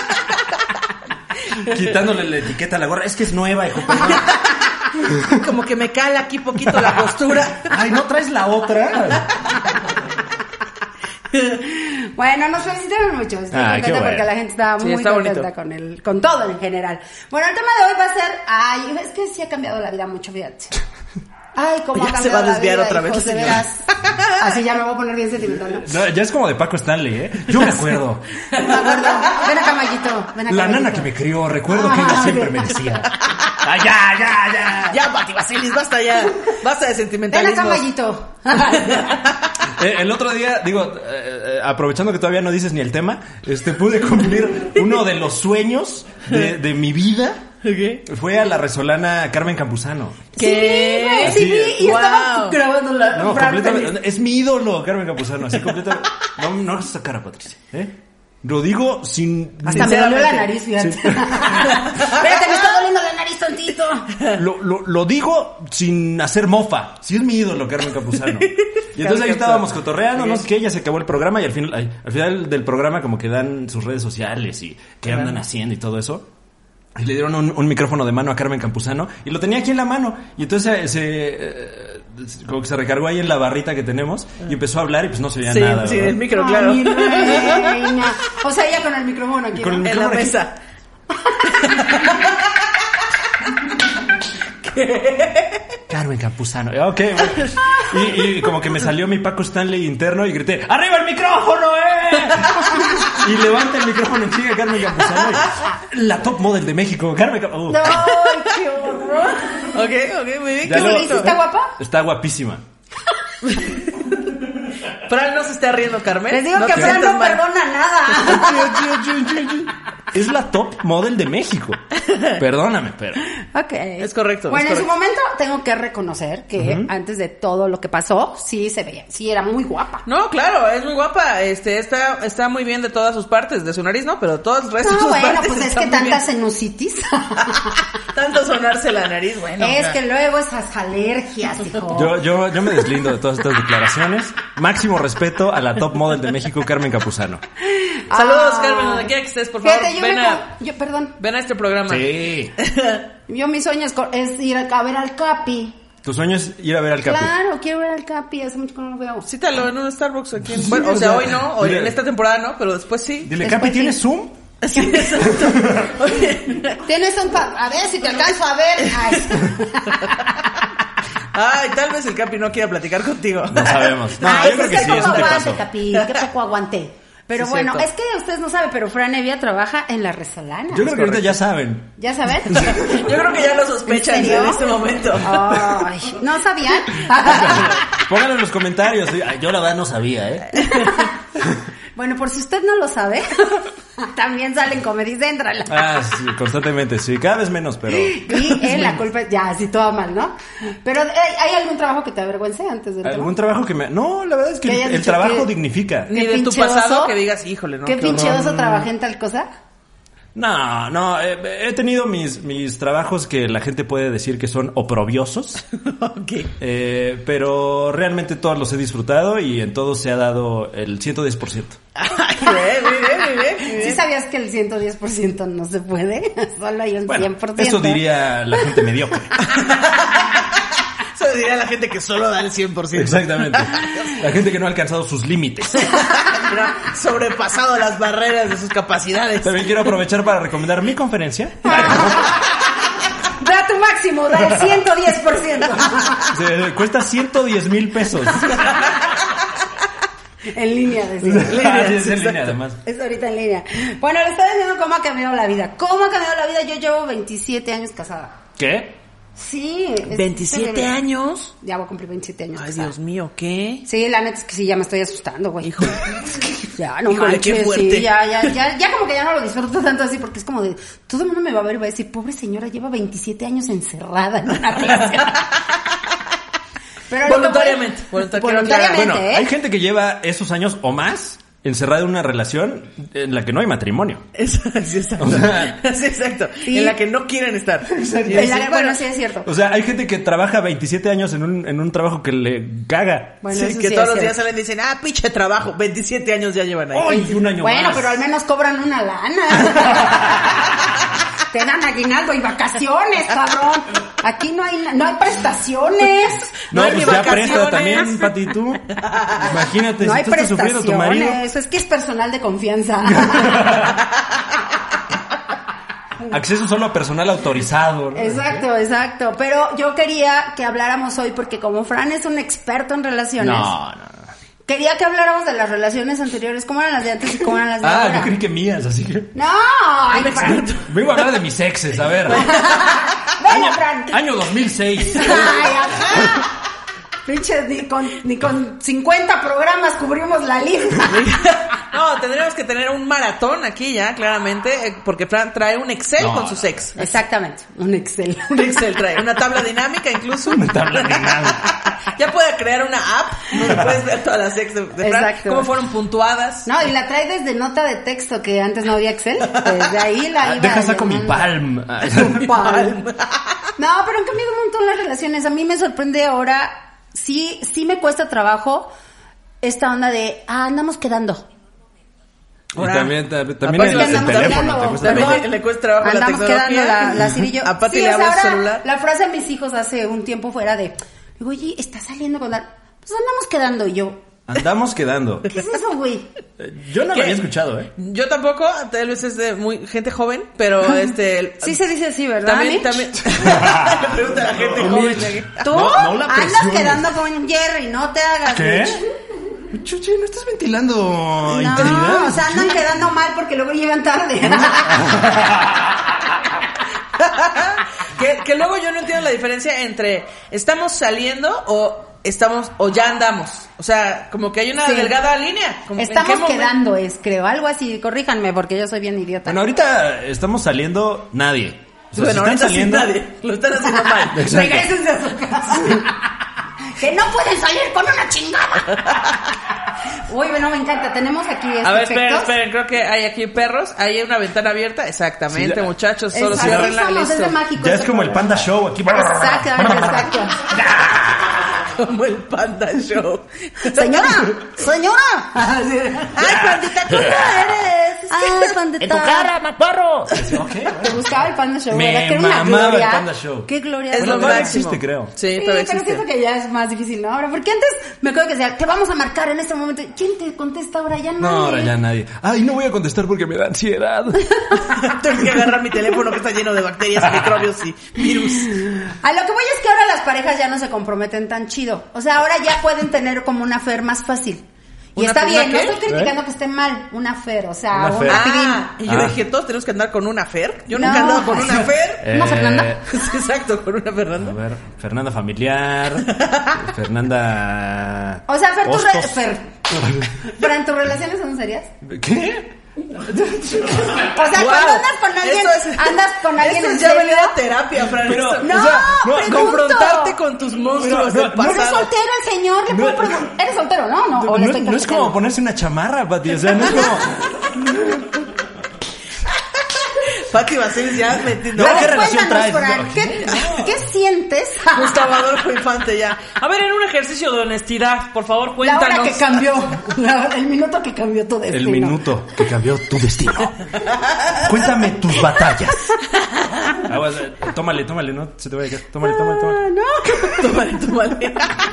Quitándole la etiqueta a la gorra. Es que es nueva, hijo. Perdón. Como que me cala aquí poquito la postura. Ay, ¿no traes la otra? Bueno, nos felicitaron mucho. Estoy Ah, qué contenta bueno. porque la gente estaba Sí, muy está contenta bonito. con el, con todo en general. Bueno, el tema de hoy va a ser, ay, es que sí ha cambiado la vida mucho, fíjate. Ay, cómo Ya ha se cambiado va a desviar la vida, otra vez hijos, la de señora. veras. Así ya me voy a poner bien sentimental, ¿no? No, ya es como de Paco Stanley, ¿eh? Yo me acuerdo. Me acuerdo. Ven acá, Mayito. Ven acá, La nana Mayito. que me crió, recuerdo que ella Ah, siempre sí. me decía. ¡Ay, ya, ya, ya! Ya, Pati Vasilis, basta ya. Basta de Ven acá, sentimentalismo. Mayito. Eh, el otro día, digo, eh, eh, aprovechando que todavía no dices ni el tema, este, pude cumplir uno de los sueños de, de mi vida. Fue a la resolana Carmen Campuzano. ¿Qué? Sí, güey, sí, Sí, vi, y wow. estaba grabando la No, Fran completamente. feliz. Es mi ídolo, Carmen Campuzano. Así completamente. No, no hagas esa cara, Patricia. ¿Eh? Lo digo sin. Hasta me dolió la Sinceramente. nariz, fíjate. Sí. Espérate, me está doliendo la nariz tantito. Lo, lo, lo digo sin hacer mofa. Sí es mi ídolo, Carmen Campuzano. Y entonces ahí estábamos cotorreando, no sé qué, ya se acabó el programa y al final, ay, al final del programa como que dan sus redes sociales y qué andan haciendo y todo eso. Y le dieron un, un micrófono de mano a Carmen Campuzano y lo tenía aquí en la mano. Y entonces se, eh, como que se recargó ahí en la barrita que tenemos y empezó a hablar y pues no se oía Sí, nada. sí, ¿verdad? el micro, Ay, claro. mi reina. O sea, ella con el micrófono aquí. Con el ¿no? En la micrófono aquí. mesa. Carmen Campuzano. Ok, bueno. Y, y como que me salió mi Paco Stanley interno y grité, ¡arriba el micrófono, eh! Y levanta el micrófono en chica Carmen Campuzano. y, la top model de México, Carmen Campuzano. No, qué horror. Ok, ok, muy bien. Ya Qué lo- bonito. ¿Está guapa? Está guapísima. Fran no se está riendo, Carmen. Les digo No que te Fran sientas no mal. perdona nada. Es la top model de México. Perdóname, pero... Ok. Es correcto, Bueno, es en su correcto. momento tengo que reconocer que Ujú. antes de todo lo que pasó, sí se veía, sí era muy guapa. No, claro, es muy guapa. Este, está, está muy bien de todas sus partes, de su nariz, ¿no? Pero todas las restos de No, sus bueno, partes pues es están que muy tanta bien. sinusitis. Tanto sonarse la nariz, bueno. es o sea. que luego esas alergias, hijo. Yo, yo, yo me deslindo de todas estas declaraciones. Máximo respeto a la top model de México, Carmen Campuzano. Saludos, Ah. Carmen, donde quiera que estés, por favor. Fíjate, yo Ven me a, co- yo, perdón, ven a este programa. Sí. yo mi sueño es, co- es ir a, a ver al Capi. Tu sueño es ir a ver al Capi. Claro, quiero ver al Capi, hace mucho que no lo veo. Cítalo en un Starbucks aquí. En... Bueno, o sea, hoy no, hoy Dile- en esta temporada no, pero después sí. Dile, Después Capi, sí. ¿tienes Zoom? Sí, exacto. Oye. Tienes un pa- a ver si te alcanzo a ver. Ay. Ay, tal vez el Capi no quiera platicar contigo. No sabemos. No, Ay, yo creo pues que qué sí, es poco un aguante, tipazo. Capi, qué poco aguanté. Pero Sí, bueno, cierto. es que ustedes no saben, pero Fran Evia trabaja en La Resolana. Yo creo que ahorita ya saben. ¿Ya saben? Yo creo que ya lo sospechan ¿En serio? en este momento. Ay, ¿no sabían? Pónganlo en los comentarios. Ay, yo la verdad no sabía, ¿eh? Bueno, por si usted no lo sabe, también salen Comedy Central. Ah, sí, constantemente, sí. Cada vez menos, pero... Y eh, la culpa es, ya, sí, todo mal, ¿no? Pero ¿hay, hay algún trabajo que te avergüence antes del ¿Algún trabajo? trabajo que me...? No, la verdad es que Que el, hayas el dicho trabajo que- dignifica. Ni Qué de tu pinche pasado oso. que digas, híjole, no. ¿Qué qué pinche horror. oso trabajé en tal cosa? No, no, eh, he tenido mis, mis trabajos que la gente puede decir que son oprobiosos, Ok. eh, pero realmente todos los he disfrutado y en todos se ha dado el ciento diez por ciento. Ay, muy bien, muy bien, muy bien, muy ¿Sí bien. sabías que el ciento diez por ciento no se puede? Solo hay un Bueno, cien por ciento. eso diría la gente mediocre. Eso diría la gente que solo da el cien por ciento. Exactamente. La gente que no ha alcanzado sus límites. Mira, sobrepasado las barreras de sus capacidades. También quiero aprovechar para recomendar mi conferencia. Da tu máximo, da el ciento diez por ciento. Se- cuesta ciento diez mil pesos. En línea, decía. Ah, sí, es en línea, además. Es ahorita en línea. Bueno, le estoy diciendo cómo ha cambiado la vida. ¿Cómo ha cambiado la vida? Yo llevo veintisiete años casada. ¿Qué? Sí. es ¿veintisiete terrible. años? Ya voy a cumplir veintisiete años Ay, casada. Dios mío, ¿qué? Sí, la neta es que sí, ya me estoy asustando, güey. Híjole. Ya, no Híjole, qué manches, fuerte. sí, ya, ya, ya, ya como que ya no lo disfruto tanto así porque es como de, todo el mundo me va a ver y va a decir, pobre señora, lleva veintisiete años encerrada en una relación. Pero lo que Voluntariamente, puede- voluntariamente. voluntariamente, Bueno, ¿eh? hay gente que lleva esos años o más encerrada en una relación en la que no hay matrimonio. Eso, sí, exacto. O sea- Sí, exacto. Sí. En la que no quieren estar. Y En la dicen, que- bueno, sí es cierto. O sea, hay gente que trabaja veintisiete años en un, en un trabajo que le caga. Bueno, sí, eso que sí todos es los días cierto. salen y dicen, ah, pinche trabajo, veintisiete años ya llevan ahí. ¡Ay, un año Bueno, más! pero al menos cobran una lana. Te dan aguinaldo y vacaciones, cabrón. Aquí no hay, no hay prestaciones. No, No hay pues ni ya vacaciones. presta también, Pati, tú. Imagínate, No si hay tú estás sufriendo tu marido. prestaciones. Es que es personal de confianza. Acceso solo a personal autorizado. ¿no? Exacto, exacto. Pero yo quería que habláramos hoy porque como Fran es un experto en relaciones, No, no, no. quería que habláramos de las relaciones anteriores, cómo eran las de antes y cómo eran las de Ah, ahora. yo creí que mías, así que... No, ay, Fran. Vengo a hablar de mis exes, a ver. Venga, Fran. Año dos mil seis. Ay, ajá. Pinches, ni con, ni con cincuenta programas cubrimos la lista. No, tendríamos que tener un maratón aquí ya, claramente, eh, porque Fran trae un Excel No, con sus no. ex. Exactamente, un Excel. Un Excel trae, una tabla dinámica incluso. Una tabla dinámica. Ya puede crear una app donde puedes ver todas las ex de, de Fran, Exacto. cómo fueron puntuadas. No, y la trae desde nota de texto, que antes no había Excel. Desde ahí la iba Deja saco mi llenando. palm. Palm. No, pero han cambiado un montón las relaciones. A mí me sorprende ahora, sí, sí me cuesta trabajo esta onda de, ah, andamos quedando. Y también, ta- también Aparte el, que el andamos teléfono. hablando, te cuesta También trabajo. le, le cuesta trabajo la Andamos tecnología. quedando la, la Siri y yo. A Pati Sí, le o sea, habla su ahora, celular. La frase de mis hijos hace un tiempo fuera de, digo, oye, ¿estás saliendo con la...? Pues andamos quedando. Y yo, Andamos quedando. ¿qué es eso, güey? Eh, Yo no ¿Qué? lo había escuchado, ¿eh? Yo tampoco, tal vez es de muy gente joven, pero este... el- Sí se dice así, ¿verdad, También, Mitch? también. Le pregunta a la gente No, joven. Mitch. de aquí. Tú No, no la andas presiones. quedando con Jerry, no te hagas. ¿Qué? Mitch. Chuchi, ¿no estás ventilando No, intimidad? o sea, andan quedando mal porque luego llegan tarde. que, que luego yo no entiendo la diferencia entre estamos saliendo o estamos o ya andamos. O sea, como que hay una Sí. delgada línea. Como, ¿en qué Estamos momento? quedando, es, creo. Algo así, corríjanme porque yo soy bien idiota. Bueno, ahorita estamos saliendo nadie. O sea, bueno, si están ahorita sin saliendo... nadie. Lo están haciendo mal. Regrésense a su casa. Que no pueden salir con una chingada. Uy, bueno, me encanta. Tenemos aquí este A ver, esperen, efectos. esperen. Creo que hay aquí perros. Hay una ventana abierta. Exactamente, Sí, ya. muchachos. Solo Exacto, ciérrenla. estamos, es de Listo. mágico Ya este es como el programa. Panda Show aquí. Exacto, exacto. Como el Panda Show. Señora, señora. Ay, pandita, ¿tú no eres? Ay, pandita. ¡En tu cara, Macuarro! Ok, Te buscaba el Panda Show, Me ¿verdad? Que era una mamaba el gloria. Panda Show. Qué gloria. Es de lo Bueno, verdad. todavía máximo. existe, creo. Sí, Sí, todavía pero existe. siento que ya es más difícil, ¿no? Ahora, porque antes me acuerdo que decía, te vamos a marcar en este momento. ¿Quién te contesta ahora? Ya nadie. No, ahora ya nadie. Ay, no voy a contestar porque me da ansiedad. Tengo que agarrar mi teléfono que está lleno de bacterias, microbios y virus. A lo que voy es que ahora las parejas ya no se comprometen tan chido. O sea, ahora ya pueden tener como una affair más fácil. Y ¿Una está affair bien, no qué? estoy criticando que esté mal, una affair, o sea, Una un affair. rapidín. Ah, y yo Ah. dije, todos tenemos que andar con una Fer. Yo No. nunca he andado con una Fer. ¿Una Eh, Fernanda? Exacto, con una A Fernanda. ver, Fernanda Familiar. Fernanda... O sea, Fer, tu re- Hostos. Fer. ¿Pero en tus relaciones son serias? ¿Qué? O sea, Wow. cuando andas con alguien, Esto es- andas con alguien Esto en es ya serio. venir a terapia, Fran. Pero- Esto- No, O sea, no, pregunto. confrontarte con tus monstruos Pero, del no, no, ¿No eres pasado. soltero el señor? ¿Le puedo No. preguntar? ¿Eres soltero, no? No, o le No, estoy no es como cajeteando. ponerse una chamarra, Pati. O sea, no es como... Pati Baselis ya metiendo. No, A ver, ¿qué relación cuéntanos, traes? Fran, No, ¿qué, ¿qué sientes? Gustavo Adolfo Infante ya. A ver, en un ejercicio de honestidad, por favor, La cuéntanos. hora que cambió, la- el minuto que cambió tu destino. El minuto que cambió tu destino. Cuéntame tus batallas. Aguas, eh, tómale, tómale, no se te vaya a caer. Tómale, tómale, tómale. Ah, no. Tómale, tómale.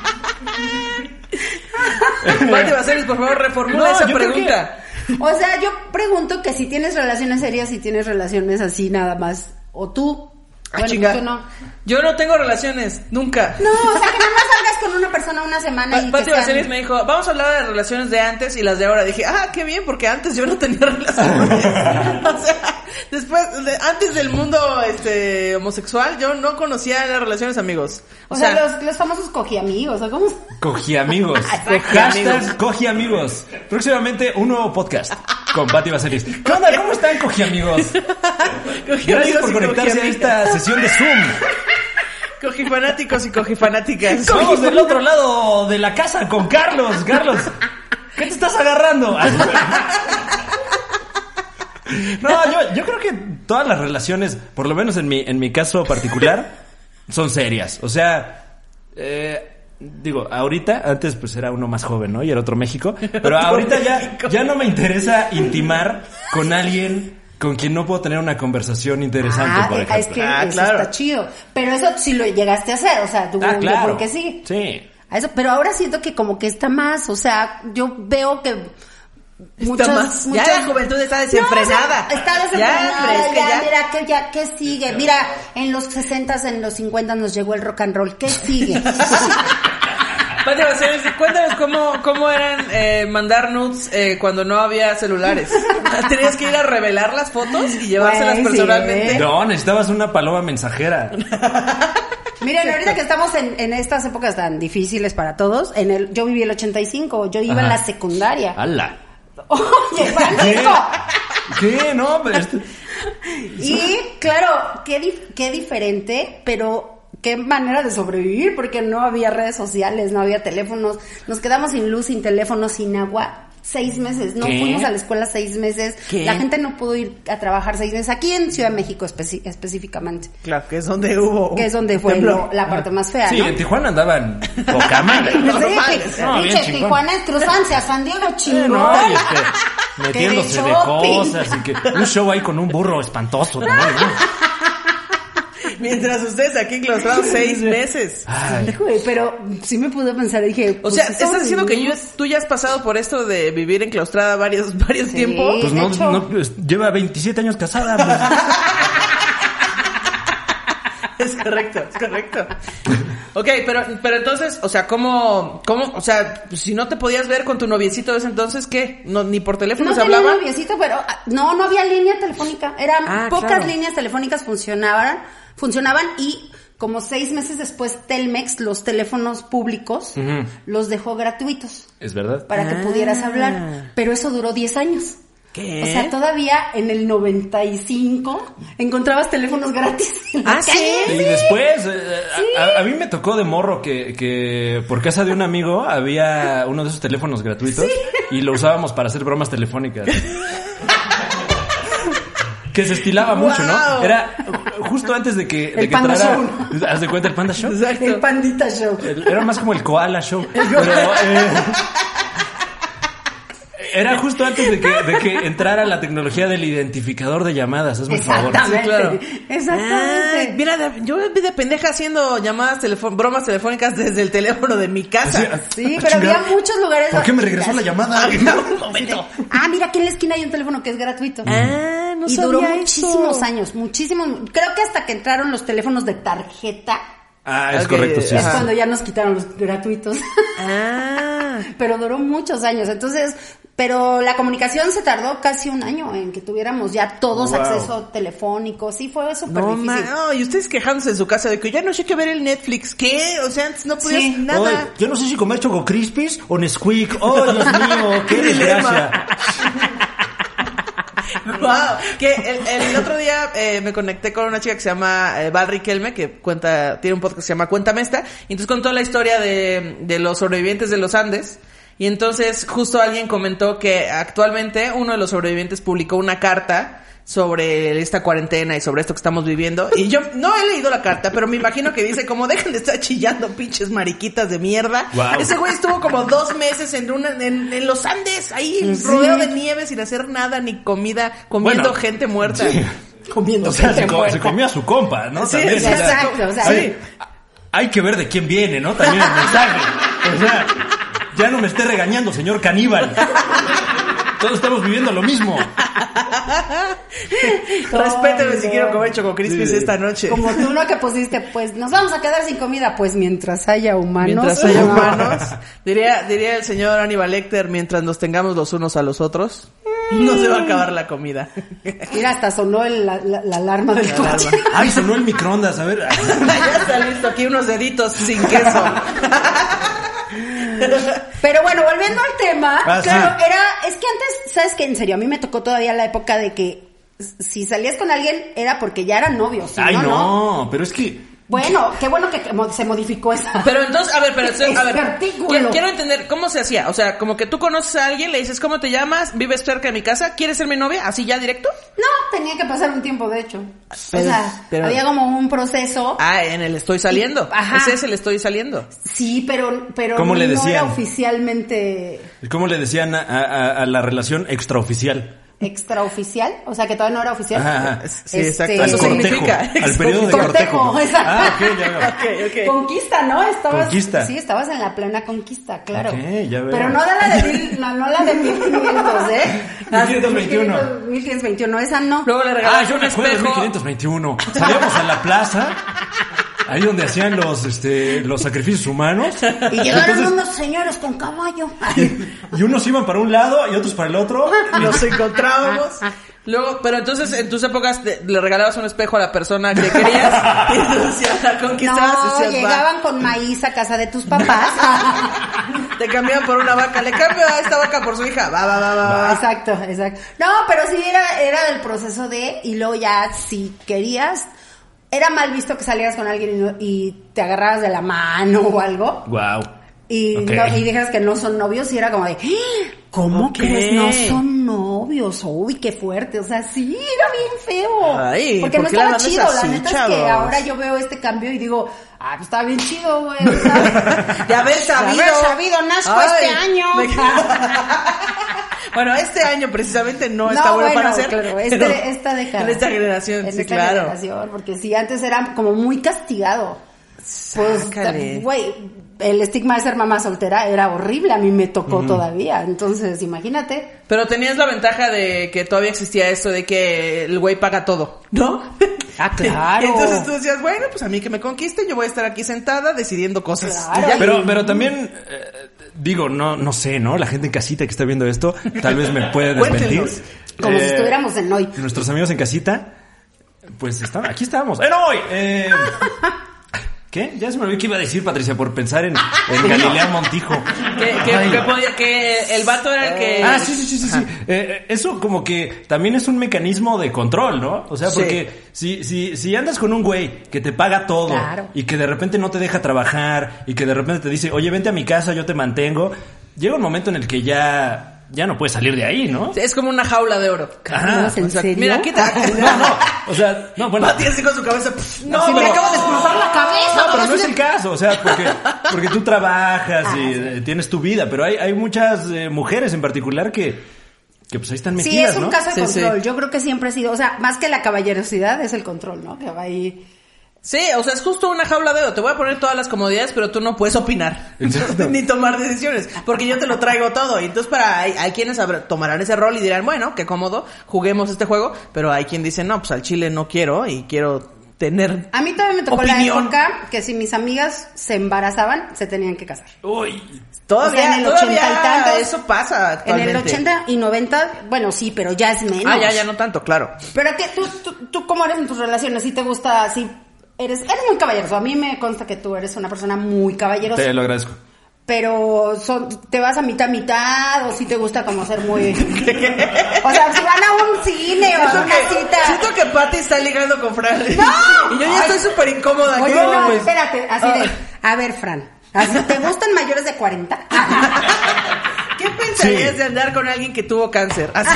Pati Baselis, por favor, reformula No, esa yo creo pregunta. O sea, yo pregunto que si tienes relaciones serias, si tienes relaciones así nada más, o tú. Ah, Bueno, chinga. tú no. Yo no tengo relaciones, nunca. No, o sea, que nada más salgas con una persona una semana y Pa- Pati que sean- Baselis me dijo, vamos a hablar de relaciones de antes y las de ahora. Dije, ah, qué bien, porque antes yo no tenía relaciones. O sea, después, de- antes del mundo este homosexual, yo no conocía las relaciones amigos. O sea, los, los famosos cogiamigos, ¿o cómo? Cogí amigos. Hashtag Cogí amigos. Próximamente un nuevo podcast con Pati Baselis. ¿Qué onda? ¿Cómo están, Cogí amigos? Cogí Gracias amigos por y conectarse cogí a esta sesión de Zoom. Cogifanáticos y cogifanáticas. Vamos del otro lado de la casa con Carlos. Carlos, ¿qué te estás agarrando? No, yo, yo creo que todas las relaciones, por lo menos en mi, en mi caso particular, son serias. O sea, eh, digo, ahorita, antes pues era uno más joven, ¿no? Y era otro México. Pero ahorita ya, ya no me interesa intimar con alguien con quien no puedo tener una conversación interesante, Ah, por eh, ejemplo. es que Ah, eso claro. está chido. Pero eso sí lo llegaste a hacer, o sea, tú Ah, claro. porque sí. Sí. A eso, pero ahora siento que como que está más, o sea, yo veo que muchos, más. Ya muchos- la juventud está No, desenfrenada. o sea, está desenfrenada. Ya, hombre, es que ya, ya- mira, que ya, ¿qué sigue? Mira, en los sesentas, en los cincuentas nos llegó el rock and roll. ¿Qué sigue? Pati Baselis, cuéntanos cómo, cómo eran eh, mandar nudes eh, cuando no había celulares. Tenías que ir a revelar las fotos y llevárselas Güey, sí, personalmente. ¿eh? No, necesitabas una paloma mensajera. Miren, ahorita que estamos en, en estas épocas tan difíciles para todos, en el, yo viví el ochenta y cinco, yo iba en Ajá. la secundaria. ¡Hala! Oye, Francisco. ¿Qué? No, pero este- Y claro, qué, dif- qué diferente, pero qué manera de sobrevivir, porque no había redes sociales, no había teléfonos, nos quedamos sin luz, sin teléfono, sin agua. Seis meses, no ¿Qué? fuimos a la escuela seis meses, ¿Qué? la gente no pudo ir a trabajar seis meses, aquí en Ciudad de México especi- específicamente, Claro, que es donde hubo. que es donde fue temblor. lo- la parte más fea, Sí, ¿no? en Tijuana andaban poca madre. Sí, normales, sí, no, bien pinche chingón. Tijuana es cruzarse a San Diego chingón. No, y este, metiéndose de shopping. cosas y que un show ahí con un burro espantoso también, ¿no? Mientras ustedes aquí enclaustrados seis meses. Ay, Güey, pero sí me pude pensar, dije... O pues, sea, sí ¿estás diciendo que yo, sobrevivimos. tú ya has pasado por esto de vivir enclaustrada varios, varios Sí. tiempos? pues de no, hecho- no, pues, lleva veintisiete años casada. Pues. Es correcto, es correcto. Ok, pero, pero entonces, o sea, ¿cómo, cómo, o sea, pues, si no te podías ver con tu noviecito de ese entonces, ¿qué? ¿No, ni por teléfono No se tenía hablaba? noviecito, pero ah, no, no había línea telefónica. Eran Ah, pocas claro. líneas telefónicas funcionaban, funcionaban y como seis meses después Telmex, los teléfonos públicos, los dejó gratuitos Es verdad. para que Ah. pudieras hablar. Pero eso duró diez años. ¿Qué? O sea, todavía en el noventa y cinco encontrabas teléfonos gratis en la ¿Ah, sí? calle. Y después, eh, a, a mí me tocó de morro que, que por casa de un amigo había uno de esos teléfonos gratuitos y lo usábamos para hacer bromas telefónicas. Que se estilaba Wow. mucho, ¿no? Era justo antes de que, de El que Panda entrara. Show. ¿Haz de cuenta el Panda Show? Exacto. El Pandita Show. El- Era más como el Koala Show. Pero, eh, era justo antes de que, de que entrara la tecnología del identificador de llamadas. Hazme un favor. Exactamente. Sí, claro. Exactamente. Ah, mira, de- yo de pendeja haciendo llamadas, telefo- bromas telefónicas desde el teléfono de mi casa. Sí, Ah, pero chingada. había muchos lugares. ¿Por qué me regresó la llamada? Un momento. Ah, mira, aquí en la esquina hay un teléfono que es gratuito. Ah, no y sabía duró eso. muchísimos años, muchísimos. Creo que hasta que entraron los teléfonos de tarjeta Ah, es Ok, correcto, sí. es Ajá. cuando ya nos quitaron los gratuitos. Ah. Pero duró muchos años. Entonces, pero la comunicación se tardó casi un año en que tuviéramos ya todos Wow. acceso telefónico. Sí, fue súper No, difícil. ma, no, y ustedes quejándose en su casa de que ya no sé qué ver el Netflix. ¿Qué? O sea, antes no podías Sí. nada. Oye, yo no sé si comer Choco Crispies o Nesquik. Oh, Dios mío, qué desgracia. Wow, que el, el otro día eh, me conecté con una chica que se llama eh, Val Riquelme, que cuenta, tiene un podcast que se llama Cuéntame esta, y entonces contó la historia de, de los sobrevivientes de los Andes, y entonces justo alguien comentó que actualmente uno de los sobrevivientes publicó una carta sobre esta cuarentena y sobre esto que estamos viviendo, y yo no he leído la carta, pero me imagino que dice como dejen de estar chillando pinches mariquitas de mierda. Wow. Ese güey estuvo como dos meses en una, en, en los Andes, ahí rodeado de nieve sin hacer nada, ni comida, comiendo Bueno, gente muerta. sí. Comiendo O sea, gente se, co- muerta. se comía a su compa, ¿no? Sí, También, o sea, exacto, o sea, oye, sí. hay que ver de quién viene, ¿no? También el mensaje. O sea, ya no me esté regañando, señor caníbal. Todos estamos viviendo lo mismo. Respéteme Ay, si no. quiero comer Choco Crispies Sí. esta noche. Como tú lo que pusiste, pues nos vamos a quedar sin comida, pues mientras haya humanos. Mientras haya no. humanos. Diría, diría el señor Aníbal Lecter, mientras nos tengamos los unos a los otros, no se va a acabar la comida. Mira, hasta sonó el- la, la- la alarma del La coche. alarma. Ay, sonó el microondas, a ver. Ya está listo aquí unos deditos sin queso. Pero bueno, volviendo al tema, Ah, claro, sí. era, es que antes, ¿sabes qué? En serio, a mí me tocó todavía la época de que si salías con alguien era porque ya eran novios, si Ay, no, no, no. pero es que... Bueno, qué bueno que mo- se modificó esa. Pero entonces, a ver, pero a ver, Ese artículo. quiero, quiero entender cómo se hacía. O sea, como que tú conoces a alguien, le dices, ¿cómo te llamas? ¿Vives cerca de mi casa? ¿Quieres ser mi novia? ¿Así ya directo? No, tenía que pasar un tiempo, de hecho. Pero- o sea, pero- había como un proceso. Ah, en el estoy saliendo. Ajá. Ese es el estoy saliendo. Sí, pero, pero ¿Cómo le no era decían? oficialmente ¿Cómo le decían a, a- a la relación extraoficial? extraoficial, o sea que todavía no era oficial. Ajá, ajá. Sí, exacto. Al Eso cortejo, significa. al periodo de Cortejo, cortejo. exacto. Ah, ok, ya veo. Ok, ok. Conquista, ¿no? Estabas, Conquista. Sí, estabas en la plena conquista, claro. Ok, ya veo. Pero no de la de mil, no, no la de mil quinientos, ¿eh? mil quinientos veintiuno. mil quinientos veintiuno, esa no. Luego le Ah, regalas yo un me acuerdo de espejo. mil quinientos veintiuno. Salíamos a la plaza, ahí donde hacían los, este, los sacrificios humanos. Y llegaron Entonces, unos señores con caballo. y unos iban para un lado y otros para el otro. Nos encontrábamos. Luego, pero entonces en tus épocas te- le regalabas un espejo a la persona que querías y entonces ya la conquistabas y No, decías, va. llegaban con maíz a casa de tus papás. Te cambiaban por una vaca, le cambio a esta vaca por su hija, va, va, va, va, va. Exacto, exacto. No, pero sí era, era el proceso de, y luego ya si querías, era mal visto que salieras con alguien y, no- y te agarraras de la mano o algo. Wow. Y, Ok. no- y dijeras que no son novios y era como de, "¡Ah! ¿cómo ¿Qué? crees? No son novios. Uy, qué fuerte. O sea, sí, era bien feo. Ay, Porque ¿por no qué la estaba banda es chido. La así, neta es chavos? que ahora yo veo este cambio y digo, ah, pues estaba bien chido, güey. O sea, De haber sabido. De haber sabido, nazco Ay, este año. me- Bueno, este año precisamente no, No, está bueno, bueno, para hacer. claro, este- pero esta década. En esta generación, En sí, esta claro. generación, porque sí, antes era como muy castigado. Pues, Sácale. güey, el estigma de ser mamá soltera era horrible, a mí me tocó todavía. Entonces, imagínate. Pero tenías la ventaja de que todavía existía esto de que el güey paga todo, ¿no? Ah, claro. Entonces tú decías, bueno, pues a mí que me conquisten, yo voy a estar aquí sentada decidiendo cosas. Claro. Y ya. Pero, pero también, eh, digo, no, no sé, ¿no? La gente en casita que está viendo esto, tal vez me puede desmentir. Cuéntenos. Como si Eh, estuviéramos en hoy. Nuestros amigos en casita, pues estaban, aquí estábamos. ¡En hoy! Eh, ¿Qué? Ya se me olvidó qué iba a decir, Patricia, por pensar en, en Galilea Montijo. Que, que, que, podía, que el vato era el que... Ah, sí, sí, sí, sí. sí. Eh, eso como que también es un mecanismo de control, ¿no? O sea, porque sí. si, si, si andas con un güey que te paga todo claro. y que de repente no te deja trabajar y que de repente te dice, oye, vente a mi casa, yo te mantengo, llega un momento en el que ya... ya no puedes salir de ahí, ¿no? Es como una jaula de oro. Ah, ¿en o sea, serio? Mira, aquí te... No, no, o sea, no, bueno. Pati así con su cabeza. Pff, no, si pero... me acabo de cruzar la cabeza. No, pero no es el caso, o sea, porque, porque tú trabajas y ah, sí. tienes tu vida, pero hay, hay muchas eh, mujeres en particular que, que pues ahí están metidas, ¿no? Sí, es un ¿no? caso de sí, control. Sí. Yo creo que siempre ha sido, o sea, más que la caballerosidad es el control, ¿no? Que va ahí... Sí, o sea, es justo una jaula de oro. Te voy a poner todas las comodidades, pero tú no puedes opinar. Ni tomar decisiones. Porque yo te lo traigo todo. Y entonces para hay, hay quienes habrá, tomarán ese rol y dirán, bueno, qué cómodo, juguemos este juego. Pero hay quien dice, no, pues al chile no quiero y quiero tener A mí todavía me tocó opinión. la época que si mis amigas se embarazaban, se tenían que casar. Uy. Todavía, o sea, en el todavía ochenta y tantos, eso pasa actualmente. En el ochenta y noventa, bueno, sí, pero ya es menos. Ah, ya, ya no tanto, claro. Pero que tú, tú, tú ¿cómo eres en tus relaciones? ¿Sí te gusta, sí? Eres, eres muy caballeroso. A mí me consta que tú eres una persona muy caballerosa. Te lo agradezco. Pero son, te vas a mitad mitad o si sí te gusta como ser muy... O sea, si van a un cine o a una cita... Siento que Pati está ligando con Fran. ¡No! Y yo ya Ay. estoy súper incómoda. Oye, no, no, pues. espérate. Así de... A ver, Fran. Así, ¿te gustan mayores de cuarenta? ¿Qué pensarías sí. de andar con alguien que tuvo cáncer? Así.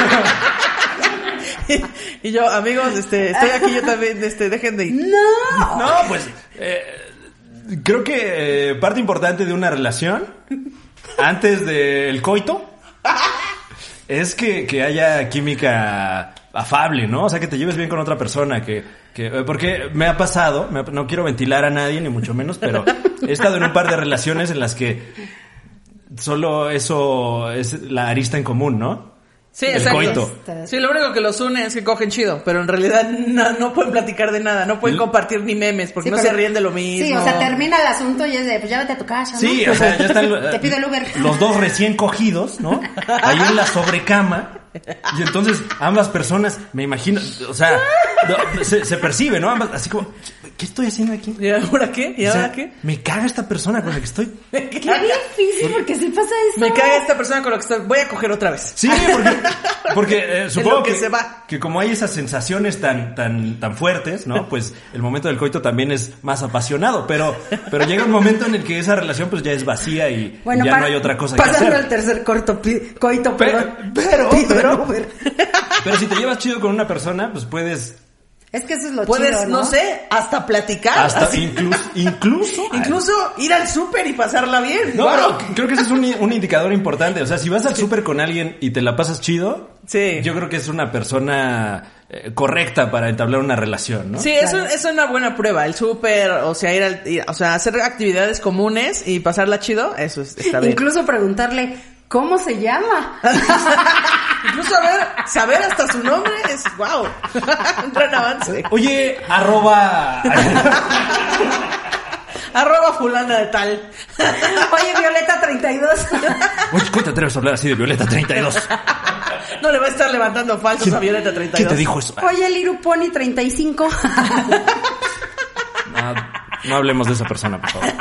Y yo, amigos, este, estoy aquí yo también, este, dejen de ir. No. No, pues, eh, creo que eh, parte importante de una relación, antes del coito, es que, que haya química afable, ¿no? O sea, que te lleves bien con otra persona, que, que porque me ha pasado, me ha, no quiero ventilar a nadie, ni mucho menos, pero he estado en un par de relaciones en las que solo eso es la arista en común, ¿no? Sí, el exacto. coito. Sí, lo único que los une es que cogen chido, pero en realidad no, no pueden platicar de nada, no pueden compartir ni memes porque sí, no pero, se ríen de lo mismo. Sí, o sea, termina el asunto y es de, pues ya vete a tu casa, ¿no? Sí, o sea, ya están te pido el Uber. Los dos recién cogidos, ¿no? Ahí en la sobrecama. Y entonces ambas personas, me imagino, o sea, se, se percibe, ¿no? Ambas, así como, ¿qué estoy haciendo aquí? ¿Y ahora qué? ¿Y ahora o sea, qué? Me caga esta persona con la que estoy. Qué difícil, porque si pasa eso. Me caga esta persona con la que estoy. Voy a coger otra vez. Sí, porque, porque eh, supongo que, que, se va. que como hay esas sensaciones tan, tan, tan fuertes, ¿no? Pues el momento del coito también es más apasionado, pero, pero llega un momento en el que esa relación pues ya es vacía y, bueno, y ya para, no hay otra cosa que hacer. Pasando al tercer corto, coito, perdón. Pero, pero, pero, pero si te llevas chido con una persona, pues puedes... Es que eso es lo Puedes, chido, ¿no? no sé, hasta platicar. Hasta así. incluso, incluso. Incluso ir al súper y pasarla bien. No, wow. pero creo que ese es un, un indicador importante. O sea, si vas al súper con alguien y te la pasas chido, sí. yo creo que es una persona eh, correcta para entablar una relación, ¿no? Sí, claro. eso es una buena prueba. El súper, o sea, ir al, ir, o sea, hacer actividades comunes y pasarla chido, eso es, está bien. Incluso preguntarle, ¿cómo se llama? Incluso saber, saber hasta su nombre es wow. Un gran avance. Oye, arroba. Arroba fulana de tal. Oye, Violeta treinta y dos. Oye, ¿cómo te atreves a hablar así de Violeta treinta y dos? No le va a estar levantando falsos a Violeta treinta y dos. ¿Quién te dijo eso? Oye, Liru Pony treinta y cinco. No, no hablemos de esa persona, por favor.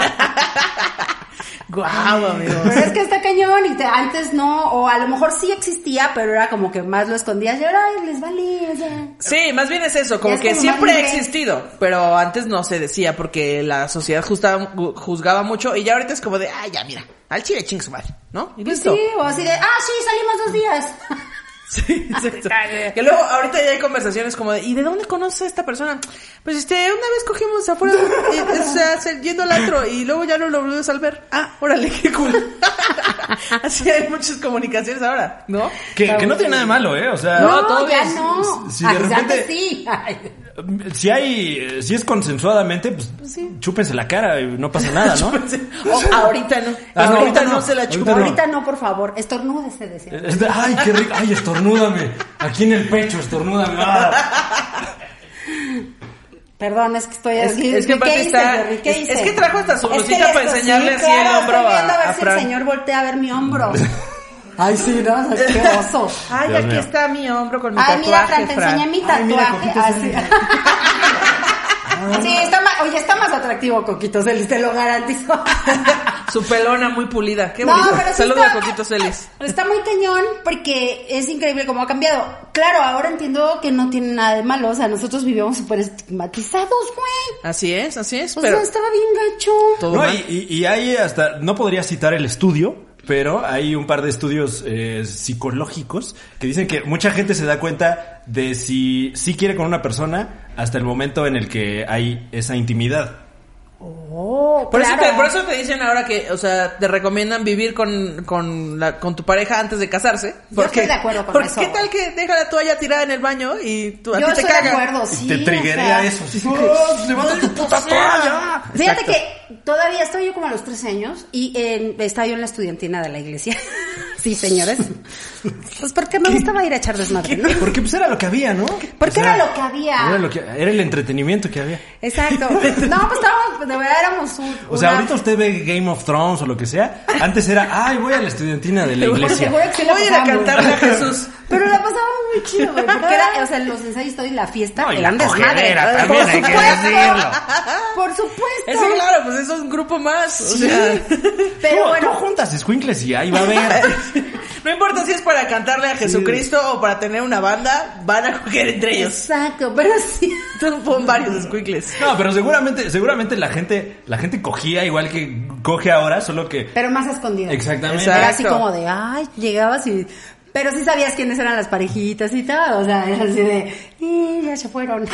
Guau, amigos. Pero es que está cañón y te, antes no, o a lo mejor sí existía, pero era como que más lo escondías y ahora ay, les vale, o sea. Sí, más bien es eso, como es que como siempre ha libre. existido, pero antes no se decía porque la sociedad juzgaba, juzgaba mucho y ya ahorita es como de, ay, ya mira, al chile ching su madre, ¿no? Y Pues listo. sí, o así de, ah, sí, salimos dos días. Sí, exacto. Que luego ahorita ya hay conversaciones como de, ¿y de dónde conoces a esta persona? Pues este, una vez cogimos afuera, y, o sea, yendo al antro y luego ya no lo volvimos a ver. Ah, órale, qué cool. Así hay muchas comunicaciones ahora, ¿no? Que, que no tiene nada de malo, ¿eh? O sea, No, todo ya es- no. si de Ah, repente- antes sí. Ay. si hay, si es consensuadamente, pues chúpense la cara y no pasa nada, ¿no? O, ahorita no. Ah, no, ahorita ahorita no, no. se la Ahorita chupa. no. Ahorita no, por favor. Estornúdese, decía. Es de, ay, qué rico. Ay, estornúdame. Aquí en el pecho, estornúdame. Ah. Perdón, es que estoy Es- así. es que ¿Qué Pati hice, está- Jerry? ¿Qué es- hice? es que trajo hasta su Es que blusita le para estoy- enseñarle sí, así el claro, hombro estoy a- viendo a ver a si Fran. el señor voltea a ver mi hombro. Ay, sí, ¿no? O sea, qué oso. Ay, Dios aquí mío. está mi hombro con mi Ay, mira, tatuaje, Fran, te enseñé mi Ay, mira, tatuaje. coquitos, Así. Sí, está más, oye, está más atractivo Coquito Celis, te lo garantizo. Su pelona muy pulida. Qué No, bonito. pero sí Saludos está- a Coquito Celis. Está muy cañón porque es increíble cómo ha cambiado. Claro, ahora entiendo que no tiene nada de malo. O sea, nosotros vivíamos súper estigmatizados, güey. Así es, así es. O Pero sea, estaba bien gacho. todo No, mal. y, y, y hay hasta, no podría citar el estudio, pero hay un par de estudios eh, psicológicos que dicen que mucha gente se da cuenta de si, si quiere con una persona hasta el momento en el que hay esa intimidad. Oh, Por, claro. eso te, por eso te dicen ahora que, o sea, te recomiendan vivir con, con, la, con tu pareja antes de casarse. Yo estoy de acuerdo con porque eso. ¿qué tal que deja la toalla tirada en el baño y tú, a Yo ti te estoy de caga? acuerdo, sí. te o triguea sea, eso. Así, ¡oh, levanta tu puta toalla! Fíjate Exacto. que todavía estaba yo como a los trece años y eh, estaba yo en la estudiantina de la iglesia. Sí, señores. Pues porque me gustaba ir a echar desmadre, ¿no? Porque pues era lo que había, ¿no? Porque O sea, era lo que había. Era, lo que, era el entretenimiento que había. Exacto. No, pues estábamos, de verdad éramos un, O sea, una- ahorita usted ve Game of Thrones o lo que sea. Antes era, ay, voy a la estudiantina de la Porque, iglesia. güey, que sí la Voy a ir a pasábamos. cantarle a Jesús. Pero la pasaba muy chido, güey, porque era, o sea, los ensayos todo y la fiesta No, y eran la desmadre. cogedera también, Por hay que supuesto. decirlo. Por supuesto. Eso claro, pues eso es un grupo más. O Sí. sea, Pero tú, bueno, tú juntas escuincles y ahí va a haber. no importa si es para cantarle a Jesucristo o para tener una banda, van a coger entre ellos. exacto, pero sí. Pon varios squinkles. No, pero seguramente, seguramente la gente, la gente cogía igual que coge ahora, solo que. Pero más escondida. Exactamente. Era así Exacto. como de, ay, llegabas y... Pero sí sabías quiénes eran las parejitas y todo, o sea, era así de, y ya se fueron.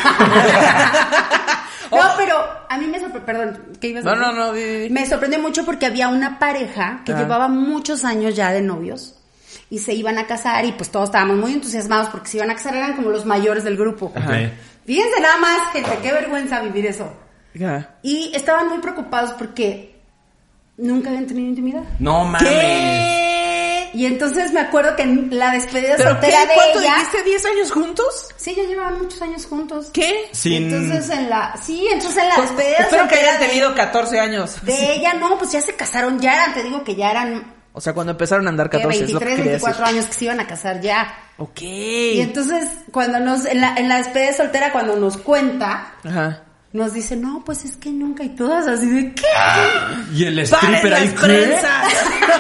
No, pero a mí me sorprendió, perdón, ¿qué ibas a No, decir? no, no, di, di, di. Me sorprendió mucho porque había una pareja que Ajá. llevaba muchos años ya de novios y se iban a casar y pues todos estábamos muy entusiasmados porque se iban a casar, eran como los mayores del grupo. Ajá. Fíjense nada más, gente, qué vergüenza vivir eso. Ya. Y estaban muy preocupados porque nunca habían tenido intimidad. No mames. ¿Qué? Y entonces me acuerdo que en la despedida ¿Pero qué? soltera de ¿Cuánto ella... dijiste? ¿diez años juntos? Sí, ya llevaban muchos años juntos. ¿Qué? Sin. Entonces en la... Sí, entonces en la Pues, despedida espero que soltera hayan de- tenido catorce años. De ella, no, pues ya se casaron, ya eran, te digo que ya eran O sea, cuando empezaron a andar que catorce, es lo que veintitrés, quería veinticuatro decir. años que se iban a casar ya. Ok. Y entonces, cuando nos, en la, en la despedida soltera, cuando nos cuenta, Ajá. nos dice, no, pues es que nunca, y todas así de, ¿qué? Y el ¡Paren stripper ahí. las ¿qué? prensas!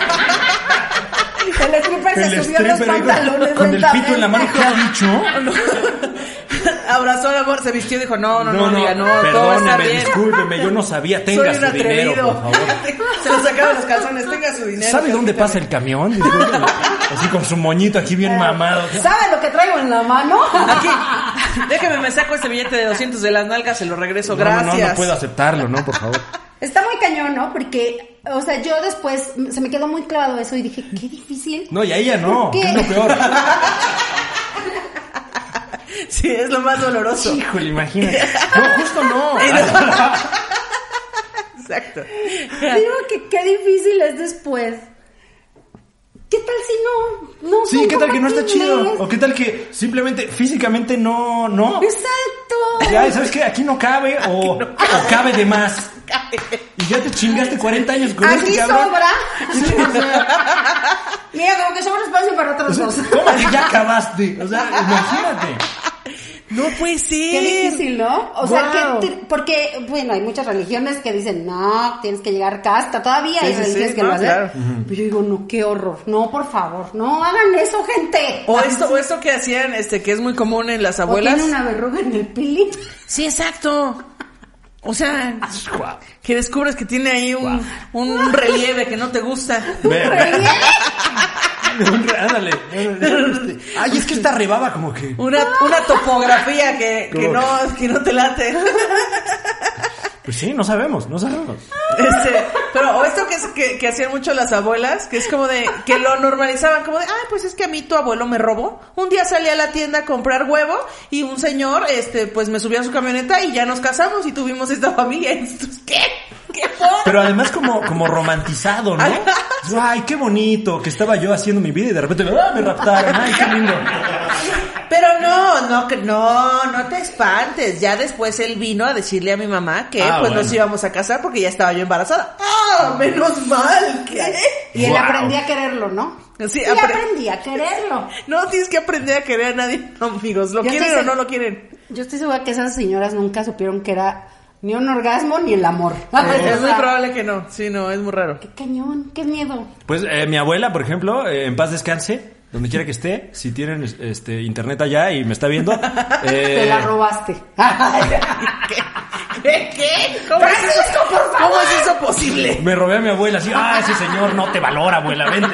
El stripper se El subió los stripper ahí pantalones con, con el pito en la mano. ¿Qué ha lentamente. dicho? Abrazó al amor, se vistió y dijo, no, no, no, amiga, no, todo va a estar perdóneme, bien. discúlpeme, yo no sabía, tenga Soy un su dinero, atrevido. por favor. Se lo sacaron los calzones, tenga su dinero. ¿Sabe dónde capitán. pasa el camión? Discúlpeme. Así con su moñito aquí bien mamado. ¿Sabes lo que traigo en la mano? Aquí, déjeme, me saco este billete de doscientos de las nalgas, se lo regreso, No, no, gracias. no, no puedo aceptarlo, ¿no? Por favor. Está muy cañón, ¿no? Porque, o sea, yo después se me quedó muy clavado eso y dije, qué difícil. No, y a ella no, ¿Qué? que es lo peor. Sí, es lo más doloroso. Híjole, imagínate. No, justo no. Exacto. Digo que qué difícil es después. ¿Qué tal si no? No Sí, son ¿qué tal que no está chido? compatibles? O qué tal que simplemente físicamente no, no. Exacto. Ya, ¿sabes qué? Aquí no cabe o, o cabe de más. Y ya te chingaste cuarenta años con Aquí este cabrón. sobra. Sí, o sea, mira, como que sobra espacio para otros dos. ¿Cómo que ya acabaste? O sea, imagínate. No puede ser. Qué difícil, ¿no? O sea, Wow. que te- porque, bueno, hay muchas religiones que dicen, no, tienes que llegar casta. Todavía Sí, hay sí, religiones sí, que no, lo hacen. claro. Pero yo digo, no, qué horror. No, por favor, no hagan eso, gente. O esto, o esto que hacían, este, que es muy común en las O abuelas. tiene una verruga en el pili. Sí, exacto. O sea, que descubres que tiene ahí un, un, un relieve que no te gusta. Ve, ve. Ándale. ándale. Ay, es que esta rebaba como que. Una, una topografía que, que, no, que no te late. Pues sí, no sabemos, no sabemos. Este, pero o esto que, es- que, que hacían mucho las abuelas, que es como de, que lo normalizaban, como de, ay, pues es que a mí tu abuelo me robó. Un día salí a la tienda a comprar huevo y un señor, este, pues me subió a su camioneta y ya nos casamos y tuvimos esta familia. Y nosotros, ¿qué? ¿Qué fue? Pero además como, como romantizado, ¿no? Ay, qué bonito que estaba yo haciendo mi vida y de repente ¡ah, me raptaron! Ay, qué lindo. Pero no, no, que no, no te espantes. Ya después él vino a decirle a mi mamá que Ah, pues bueno. nos íbamos a casar porque ya estaba yo embarazada. ¡Ah! Menos mal, ¿qué? Y él Wow. aprendí a quererlo, ¿no? Sí, Sí, apre- aprendí a quererlo. No tienes que aprender a querer a nadie, no, amigos. ¿Lo Yo quieren estoy o no seg- lo quieren? Yo estoy segura que esas señoras nunca supieron que era Ni un orgasmo, ni el amor. Eh, es muy probable que no. Sí, no, es muy raro. Qué cañón, qué miedo. Pues eh, mi abuela, por ejemplo, eh, en paz descanse, donde quiera que esté, si tienen este internet allá y me está viendo. Eh, Te la robaste. ¿Qué? ¿Qué? ¿Cómo es eso? ¿Cómo es eso posible? Me robé a mi abuela así, ah, ese señor no te valora, abuela, vente.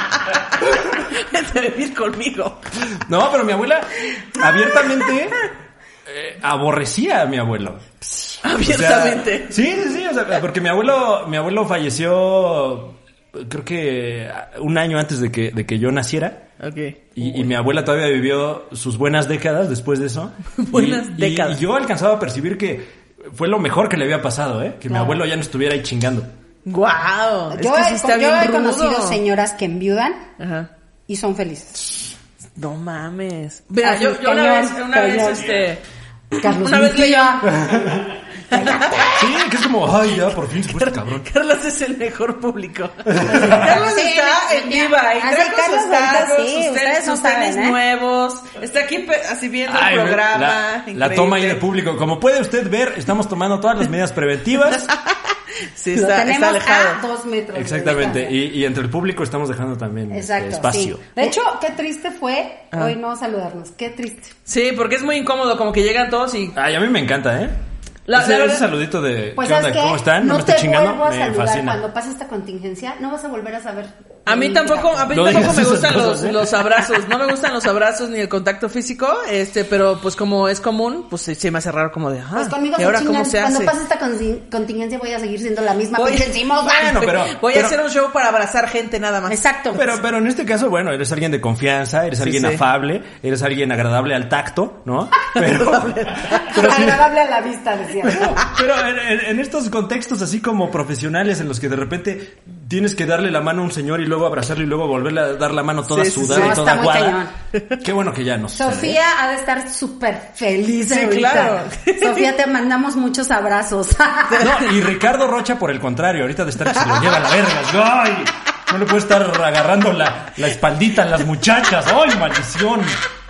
Vente a vivir conmigo. No, pero mi abuela abiertamente eh, aborrecía a mi abuelo. Abiertamente. O sea, sí, sí, sí, o sea, porque mi abuelo, mi abuelo falleció, creo que un año antes de que, de que yo naciera. Okay. Y, y mi abuela todavía vivió sus buenas décadas después de eso. Buenas y, décadas. Y, y yo alcanzaba a percibir que fue lo mejor que le había pasado, ¿eh? Que Claro. mi abuelo ya no estuviera ahí chingando. Guau. Es Yo, que he, sí está yo bien he rudo. conocido señoras que enviudan Ajá. y son felices. No mames. Mira, Así, yo, yo una cañón, vez, una vez, cañón. este... Carlos, Una mi vez leí... tía. Sí, que es como, ay, ya, por fin se fue este cabrón. Carlos es el mejor público. Carlos Sí, está en ya. viva y Ah, trae sí, con Carlos sus ahorita tacos, sí, sus ustedes tenis, no sus tenis saben, ¿eh? nuevos. Está aquí pe- así viendo Ay, el programa. la, la Increíble. toma ahí de público. Como puede usted ver, estamos tomando todas las medidas preventivas. Sí, Lo está, está tenemos alejado. a dos metros. de Exactamente. distancia. Y, y entre el público estamos dejando también este, Exacto, espacio. sí. De hecho, qué triste fue Ah. hoy no saludarnos. Qué triste. Sí, porque es muy incómodo, como que llegan todos y... Ay, a mí me encanta, ¿eh? La- ese, la verdad- ese saludito de Pues ¿qué onda? ¿sabes qué? ¿Cómo están? No, No me te estoy chingando. vuelvo a Me saludar fascina. cuando pase esta contingencia. No vas a volver a saber. A mí Ni tampoco, a mí No tampoco digas me esas gustan cosas, los, ¿eh? los abrazos, no me gustan los abrazos ni el contacto físico, este, pero pues como es común, pues sí, sí me hace raro como de, ah, Pues conmigo ¿y se ahora chingan. cómo se Cuando hace? pase esta conti- contingencia voy a seguir siendo la misma Voy- pinche encimosa. Bueno, pero- Voy pero- a hacer un show para abrazar gente nada más. Exacto. Pero, pero en este caso, bueno, eres alguien de confianza, eres Sí, alguien sí. afable, eres alguien agradable al tacto, ¿no? Pero, pero, sí- Agradable a la vista, decía. pero en, en- en estos contextos así como profesionales en los que de repente tienes que darle la mano a un señor y luego abrazarlo y luego volverle a dar la mano toda Sí, sí, sudada sí. y No, toda está muy aguada. Qué bueno que ya no sucede. Sofía ha de estar súper feliz Sí, ahorita. claro. Sofía, te mandamos muchos abrazos. No, y Ricardo Rocha por el contrario, ahorita de estar que se lo lleva a la verga. ¡Ay! No le puede estar agarrando la, la espaldita a las muchachas. ¡Ay, maldición!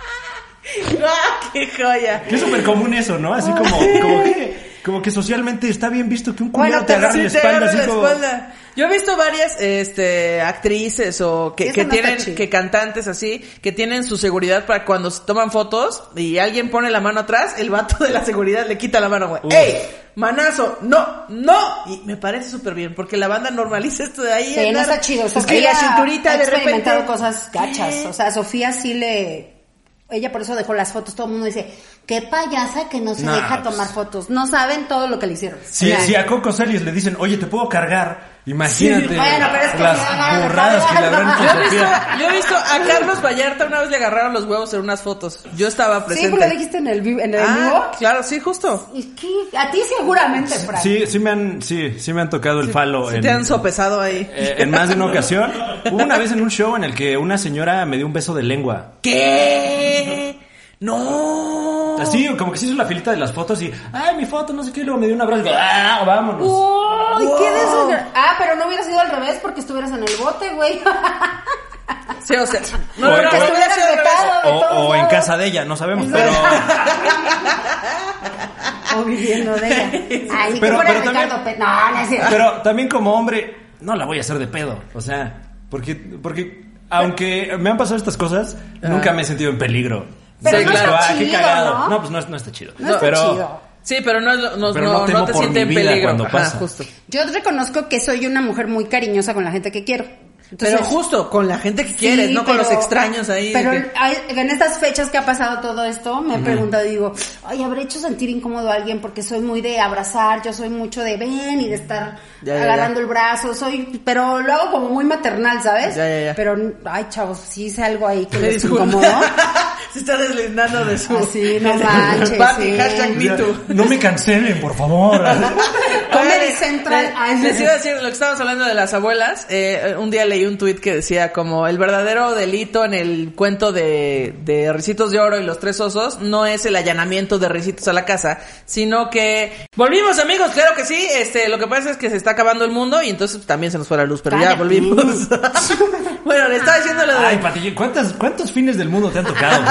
¡Ah, qué joya! Que es súper común eso, ¿no? Así como, como que, como que socialmente está bien visto que un culero Bueno, te pero agarre Sí, la te espalda agarra así la como... espalda. Yo he visto varias este actrices o que, Eso que no está tienen chido. que cantantes así, que tienen su seguridad para cuando se toman fotos y alguien pone la mano atrás, el vato de la seguridad le quita la mano, güey. Uf. ¡Ey! Manazo, no, no. Y me parece súper bien, porque la banda normaliza esto de ahí. Sí, no andar- está chido. Es Sofía que la cinturita ha de repente. experimentado cosas gachas. ¿Qué? O sea, Sofía sí le... Ella por eso dejó las fotos. Todo el mundo dice, qué payasa que no se No, deja pues- tomar fotos. No saben todo lo que le hicieron. Si, O sea, si a Coco Celis le dicen, oye, ¿te puedo cargar? Imagínate Sí, bueno, pero es que las no, no, no, burradas que le habrán hecho Yo a he, visto, Sofía. yo he visto a Carlos Vallarta una vez le agarraron los huevos en unas fotos. Yo estaba Sí, presente. porque lo dijiste en el, vi- en el Ah, vivo. claro, sí, justo. ¿Y qué? A ti seguramente, Fran. Sí, sí me han, sí, sí me han tocado el falo Sí en, te han sopesado ahí. eh, en más de una ocasión. Hubo una vez en un show en el que una señora me dio un beso de lengua. ¿Qué? No. Así, como que se hizo la filita de las fotos y, ay, mi foto, no sé qué, y luego me dio un abrazo y digo, ah, vámonos. Ay, qué desastre. Ah, pero no hubiera sido al revés porque estuvieras en el bote, güey. Sí, o sea, no, O- no, no, o- no, hubiera sido al revés. vetado. de O, todos o en lados. casa de ella, no sabemos, pero... O viviendo de ella. Ay, ni que Pero- fuera pero también- Ricardo Pe- No, no es cierto. Pero también como hombre, no la voy a hacer de pedo. O sea, porque, porque aunque me han pasado estas cosas, nunca me he sentido en peligro. Pero Sí, no claro. está Ah, qué chido, cagado. ¿no? No, pues no, no está chido. No está pero, chido. Sí, pero no, es lo- no, Pero no, no no temo te por siente en mi vida peligro. cuando Ajá, pasa. justo. Yo reconozco que soy una mujer muy cariñosa con la gente que quiero. Entonces, Pero justo, con la gente que sí, quieres, no con pero- los extraños ahí. de Pero que- hay- en estas fechas que ha pasado todo esto, me he preguntado y digo, ay, ¿habré hecho sentir incómodo a alguien? Porque soy muy de abrazar, yo soy mucho de ven y de estar Ya, ya, agarrando ya. el brazo, soy, pero lo hago como muy maternal, ¿sabes? Ya, ya, ya. Pero, ay, chavos, sí hice algo ahí que Me les disculpo. incomodó. Se está deslindando de su... Así, no manches, Papi, sí. hashtag me too. No me cancelen, por favor. Comedy Oye, Central. les- Ay, Les iba a decir, lo que estábamos hablando de las abuelas, eh, un día leí un tuit que decía como el verdadero delito en el cuento de, de Ricitos de Oro y los Tres Osos no es el allanamiento de Ricitos a la casa, sino que... Volvimos, amigos, claro que sí, este, lo que pasa es que se está acabando el mundo y entonces también se nos fue la luz, pero ya Cállate. volvimos. Bueno, le estaba diciendo lo de... Ay, Pati, ¿cuántas, ¿cuántos fines del mundo te han tocado? Por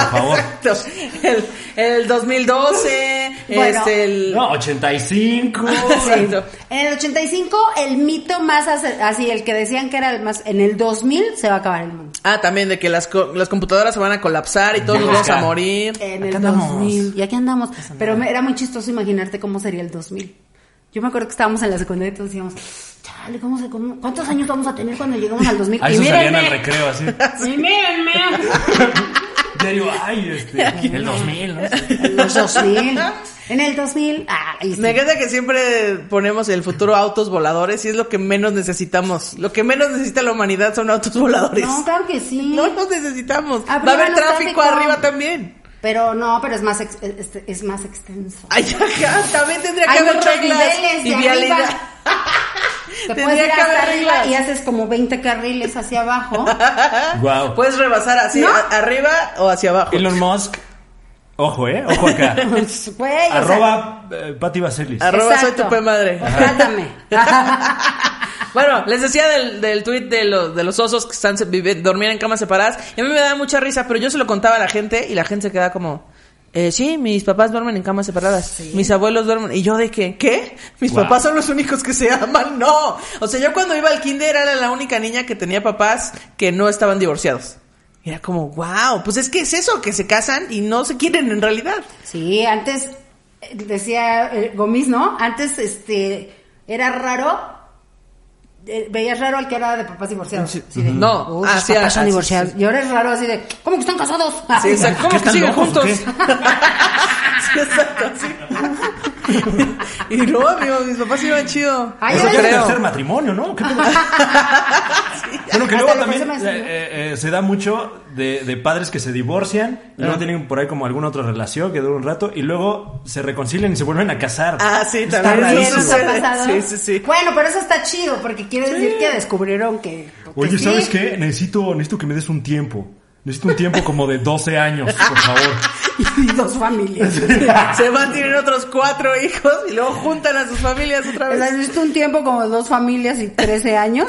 por favor. el, el dos mil doce, Bueno. este, el... No, ochenta y cinco. Exacto. En el ochenta y cinco, el mito más ace- así, el que decían que era el más, en el dos mil se va a acabar el mundo. Ah, también de que las, co- las computadoras se van a colapsar y todos Ya. nos vamos a morir. En Acá el andamos. dos mil, y aquí andamos. Pero me, era muy chistoso imaginarte cómo sería el dos mil. Yo me acuerdo que estábamos en la secundaria y todos decíamos, chale, ¿cómo se, cómo, ¿cuántos años vamos a tener cuando lleguemos al dos mil? A Y eso salían al mírenme, recreo así. y mírenme. Diario, ay, este, el dos mil, ¿no? En los dos mil. En el dos mil. Ay, sí. Me encanta que siempre ponemos el futuro autos voladores y es lo que menos necesitamos. Lo que menos necesita la humanidad son autos voladores. No, claro que sí. No los necesitamos. Ah, Va a haber pero tráfico, tráfico. arriba también. Pero no, pero es más, ex- es, es más extenso. Ay, acá también tendría que Hay haber muchos reglas niveles y de vialidad. arriba. Te Tendría puedes ir que hasta haber arriba reglas. y haces como veinte carriles hacia abajo. Wow. Puedes rebasar así, ¿No? a- arriba o hacia abajo. Elon Musk. Ojo, eh. Ojo acá. Pues, güey, o sea, Arroba eh, Pati Vaselis. Arroba soy exacto. tu pe madre. Trátame. Bueno, les decía del, del tweet de los, de los osos que están vive- dormían en camas separadas. Y a mí me da mucha risa, pero yo se lo contaba a la gente y la gente se queda como... Eh, sí, mis papás duermen en camas separadas. Mis abuelos duermen. Y yo de que, ¿qué? Mis Wow. papás son los únicos que se aman. No. O sea, yo cuando iba al kinder era la única niña que tenía papás que no estaban divorciados. Y era como, wow, pues es que es eso, que se casan y no se quieren en realidad. Sí, antes, eh, decía eh, Gomis, ¿no? Antes, este, era raro, eh, veías raro al que era de papás divorciados. Sí. Así de, No, "Uy, ah, sus sí, papás ah, son sí, divorciados. sí. Y ahora es raro así de, ¿cómo que están casados? Sí, exacto. ¿Cómo ¿Qué que están siguen locos, juntos? o qué? Sí, exacto, sí. Y no, amigo, mis papás iban chido. Ay, Eso ay, ya es ay. tercer matrimonio, ¿no? ¿Qué pedo? Bueno, que Hasta luego le también parece más- eh, eh, eh, se da mucho de, de padres que se divorcian y luego Ah. tienen por ahí como alguna otra relación que dura un rato y luego se reconcilian y se vuelven a casar. Ah, sí, Está también. ¿También Eso nos ha sucede. pasado? Sí, sí, sí. Bueno, pero eso está chido, porque quiere decir que descubrieron que... que Oye, sí. ¿sabes qué? Necesito, necesito que me des un tiempo. Necesito un tiempo como de doce años, por favor. Y dos familias. Se van, tienen otros cuatro hijos y luego juntan a sus familias otra O sea, vez. necesito un tiempo como de dos familias y trece años.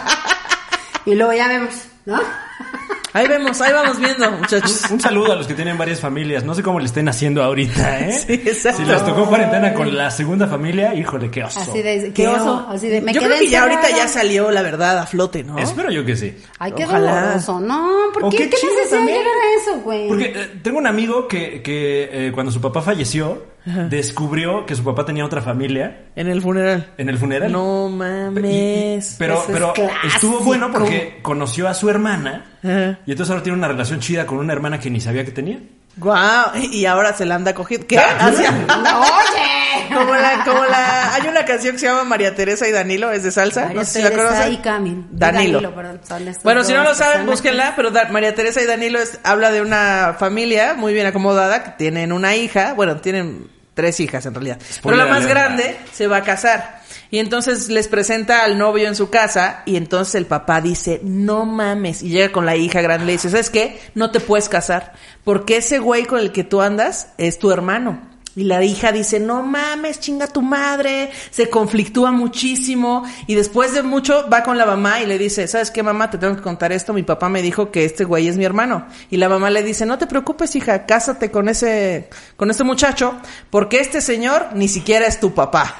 Y luego ya vemos, ¿no? Ahí vemos, ahí vamos viendo, muchachos. Un saludo a los que tienen varias familias. No sé cómo le estén haciendo ahorita, ¿eh? Sí, exacto. Si les tocó cuarentena con la segunda familia, híjole, qué oso. Así de, qué oso, así de, me Yo quedé creo que ya ahorita encerrada. ya salió la verdad a flote, ¿no? Espero yo que sí. Ay, qué Ojalá. doloroso. No, ¿por O qué? qué ¿Qué chido necesidad de también. llegar a eso, güey? Porque eh, tengo un amigo que, que eh, cuando su papá falleció, descubrió que su papá tenía otra familia En el funeral. en el funeral. No Y- y- mames. pero Eso es pero clásico. estuvo bueno porque conoció a su hermana Ajá. y entonces ahora tiene una relación chida con una hermana que ni sabía que tenía. Guau, y ahora se la anda cogiendo. ¿Qué? Ah, Hacia- Oye. Como la, como la, hay una canción que se llama María Teresa y Danilo, es de salsa, María no sé si la Teresa conocen. y Camil. Danilo. Danilo, perdón, son estos Bueno, si no dos lo saben, personajes. búsquenla, pero Da- María Teresa y Danilo es- habla de una familia muy bien acomodada, que tienen una hija, bueno, tienen tres hijas en realidad, pero la más alert. grande se va a casar. Y entonces les presenta al novio en su casa y entonces el papá dice, no mames, y llega con la hija grande y le dice, ¿sabes qué? No te puedes casar, porque ese güey con el que tú andas es tu hermano. Y la hija dice, no mames, chinga tu madre, se conflictúa muchísimo y después de mucho va con la mamá y le dice, ¿sabes qué, mamá? Te tengo que contar esto, mi papá me dijo que este güey es mi hermano. Y la mamá le dice, no te preocupes, hija, cásate con ese, con este muchacho, porque este señor ni siquiera es tu papá.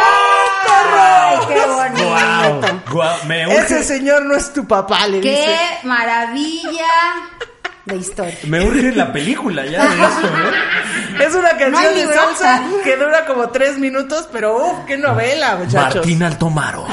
¡Ay, qué bonito! Guau, guau, me urge, Ese señor no es tu papá, le ¡Qué dice. maravilla de historia! me urge la película ya de eso, ¿eh? Es una canción No hay de libro. salsa que dura como tres minutos, pero uff, qué novela, muchachos. Martín Altomaro.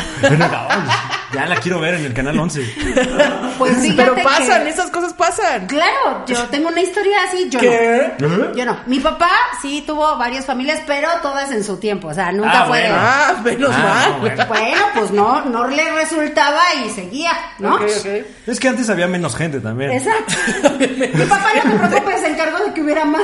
Ya la quiero ver en el canal once. Pues fíjate Pero pasan, que- esas cosas pasan. Claro, yo tengo una historia así, yo ¿Qué? no. Yo no. Mi papá sí tuvo varias familias, pero todas en su tiempo. O sea, nunca Ah, fue de- bueno. Ah, menos Ah, mal. no, bueno. Bueno, pues no, no le resultaba y seguía, ¿no? Ok, ok. Es que antes había menos gente también. Exacto. Mi papá, no te preocupes, se encargó de que hubiera más.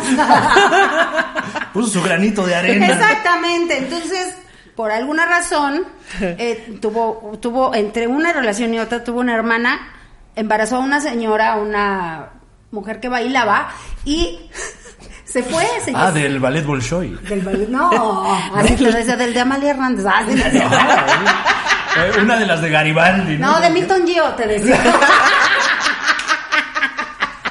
Puso su granito de arena. Exactamente. Entonces, por alguna razón, eh, tuvo, tuvo, entre una relación y otra, tuvo una hermana, embarazó a una señora, una mujer que bailaba, y se fue. Se Ah, del ballet Bolshoi. Del ballet, no, así te decía, del de Amalia Hernández. Ah, sí, Eh, una de las de Garibaldi. no, de Milton Gio, te decía.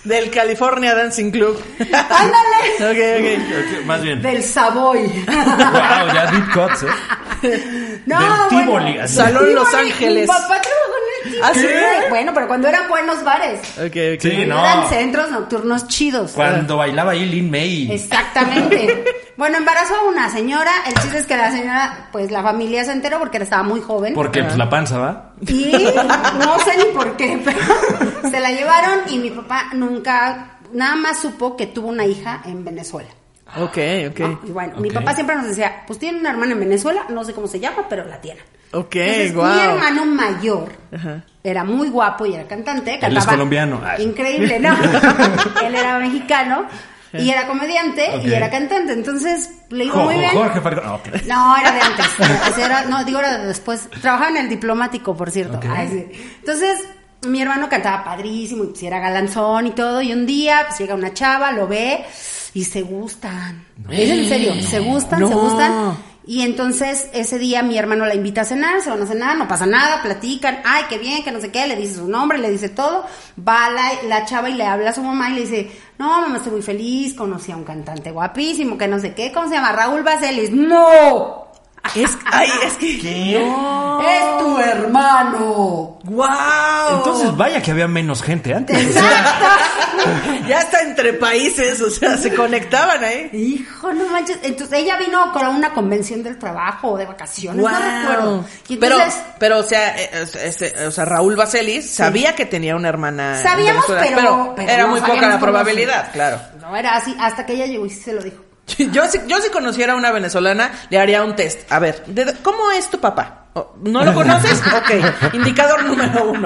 Del California Dancing Club. Ándale. Ok, ok. Ok, más bien. Del Savoy. Wow, ya deep cuts, ¿eh? No, Del bueno. Tivoli. así. Salón Tivoli, Los Ángeles. Mi papá trabajó en el Tivoli. ¿Ah, sí? Bueno, pero cuando eran buenos bares. Ok, ok. Sí, no. Eran centros nocturnos chidos. Cuando bailaba ahí Lin May. Exactamente. Bueno, embarazó a una señora. El chiste es que la señora, pues la familia se enteró porque estaba muy joven. Porque pues la panza, ¿va? Y no sé ni por qué, pero se la llevaron y mi papá nunca, nada más supo que tuvo una hija en Venezuela. Ok, ok. ¿No? Y bueno, Ok. mi papá siempre nos decía, pues tiene una hermana en Venezuela, no sé cómo se llama, pero la tienen. Ok, Entonces, wow. mi hermano mayor Ajá. era muy guapo y era cantante. Él Cantaba es colombiano. Ay. Increíble, ¿no? Él era mexicano y era comediante Ok. y era cantante. Entonces le iba Jo- muy bien. Jorge Falcón. Ah, ok. No, era de antes. O sea, era- no, digo, era de después. Trabajaba en el diplomático, por cierto. Ok. Ay, sí. Entonces, mi hermano cantaba padrísimo, y pues era galanzón y todo. Y un día, pues llega una chava, lo ve y se gustan. Es en serio, se gustan, No. se gustan. Y entonces ese día mi hermano la invita a cenar, se van a cenar, no pasa nada, platican, ay, qué bien, que no sé qué, le dice su nombre, le dice todo, va la, la chava y le habla a su mamá y le dice, no, mamá, estoy muy feliz, conocí a un cantante guapísimo, que no sé qué, ¿cómo se llama? Raúl Baselis. ¡No! Es, ay, es que... ¿Qué? ¡Es tu hermano! ¡Wow! Entonces, vaya que había menos gente antes. ¡Exacto! Ya está entre países, o sea, se conectaban ahí. Hijo, no manches. Entonces ella vino con una convención del trabajo o de vacaciones, no recuerdo. Y pero, entonces, pero, o sea, eh, este, o sea, Raúl Baselis sabía que tenía una hermana. en Sabíamos, Venezuela, pero- pero era no muy poca sabíamos la cómo probabilidad, se- claro. no era así, hasta que ella llegó y sí se lo dijo. Yo si, yo si conociera a una venezolana, le haría un test. A ver, ¿de- ¿cómo es tu papá? Oh, ¿no lo conoces? Ok, indicador número uno.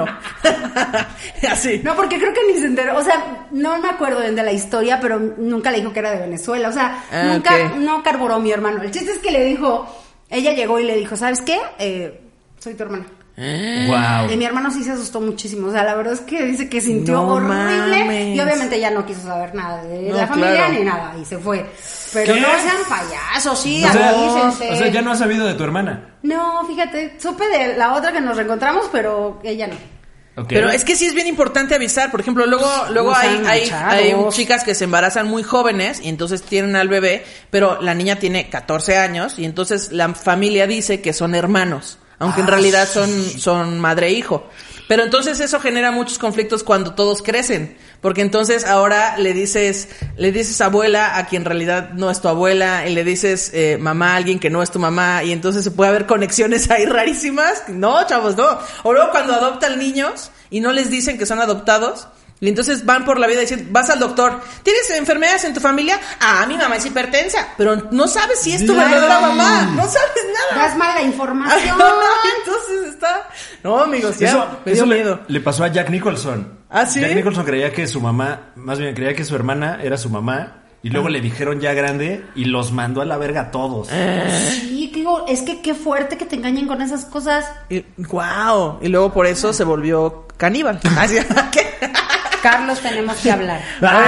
Así. No, porque creo que ni se enteró, o sea, no me acuerdo bien de la historia, pero nunca le dijo que era de Venezuela, o sea, Ah, nunca, ok. no carburó mi hermano. El chiste es que le dijo, ella llegó y le dijo, ¿sabes qué? Eh, soy tu hermana. Wow. Y mi hermano sí se asustó muchísimo, o sea, la verdad es que dice que sintió No horrible mames. y obviamente ya no quiso saber nada de No, la familia claro. ni nada y se fue. Pero ¿Qué? no sean payasos, sí, O sea, avísense. o sea, ya no has sabido de tu hermana. No, fíjate, supe de la otra que nos reencontramos, pero ella no. Ok. Pero es que sí es bien importante avisar. Por ejemplo, luego, luego No hay, sean hay, manchados. hay chicas que se embarazan muy jóvenes y entonces tienen al bebé, pero la niña tiene catorce años y entonces la familia dice que son hermanos, aunque en Ah, realidad son, son madre e hijo. Pero entonces eso genera muchos conflictos cuando todos crecen, porque entonces ahora le dices, le dices abuela a quien en realidad no es tu abuela, y le dices eh, mamá a alguien que no es tu mamá, y entonces se puede haber conexiones ahí rarísimas. No, chavos, no. O luego cuando adoptan niños y no les dicen que son adoptados, y entonces van por la vida diciendo, vas al doctor, ¿tienes enfermedades en tu familia? Ah, mi mamá es hipertensa, pero no sabes si es tu No. verdadera mamá, no sabes nada. Das mala información. Entonces está... No, amigos, ya Eso, me eso dio le, miedo. le pasó a Jack Nicholson. ¿Ah, sí? Jack Nicholson creía que su mamá, más bien creía que su hermana era su mamá. Y luego le dijeron ya grande y los mandó a la verga a todos. Sí, que digo, es que qué fuerte que te engañen con esas cosas. Y, wow. Y luego por eso se volvió caníbal. Así, ¿qué? Carlos, tenemos que hablar.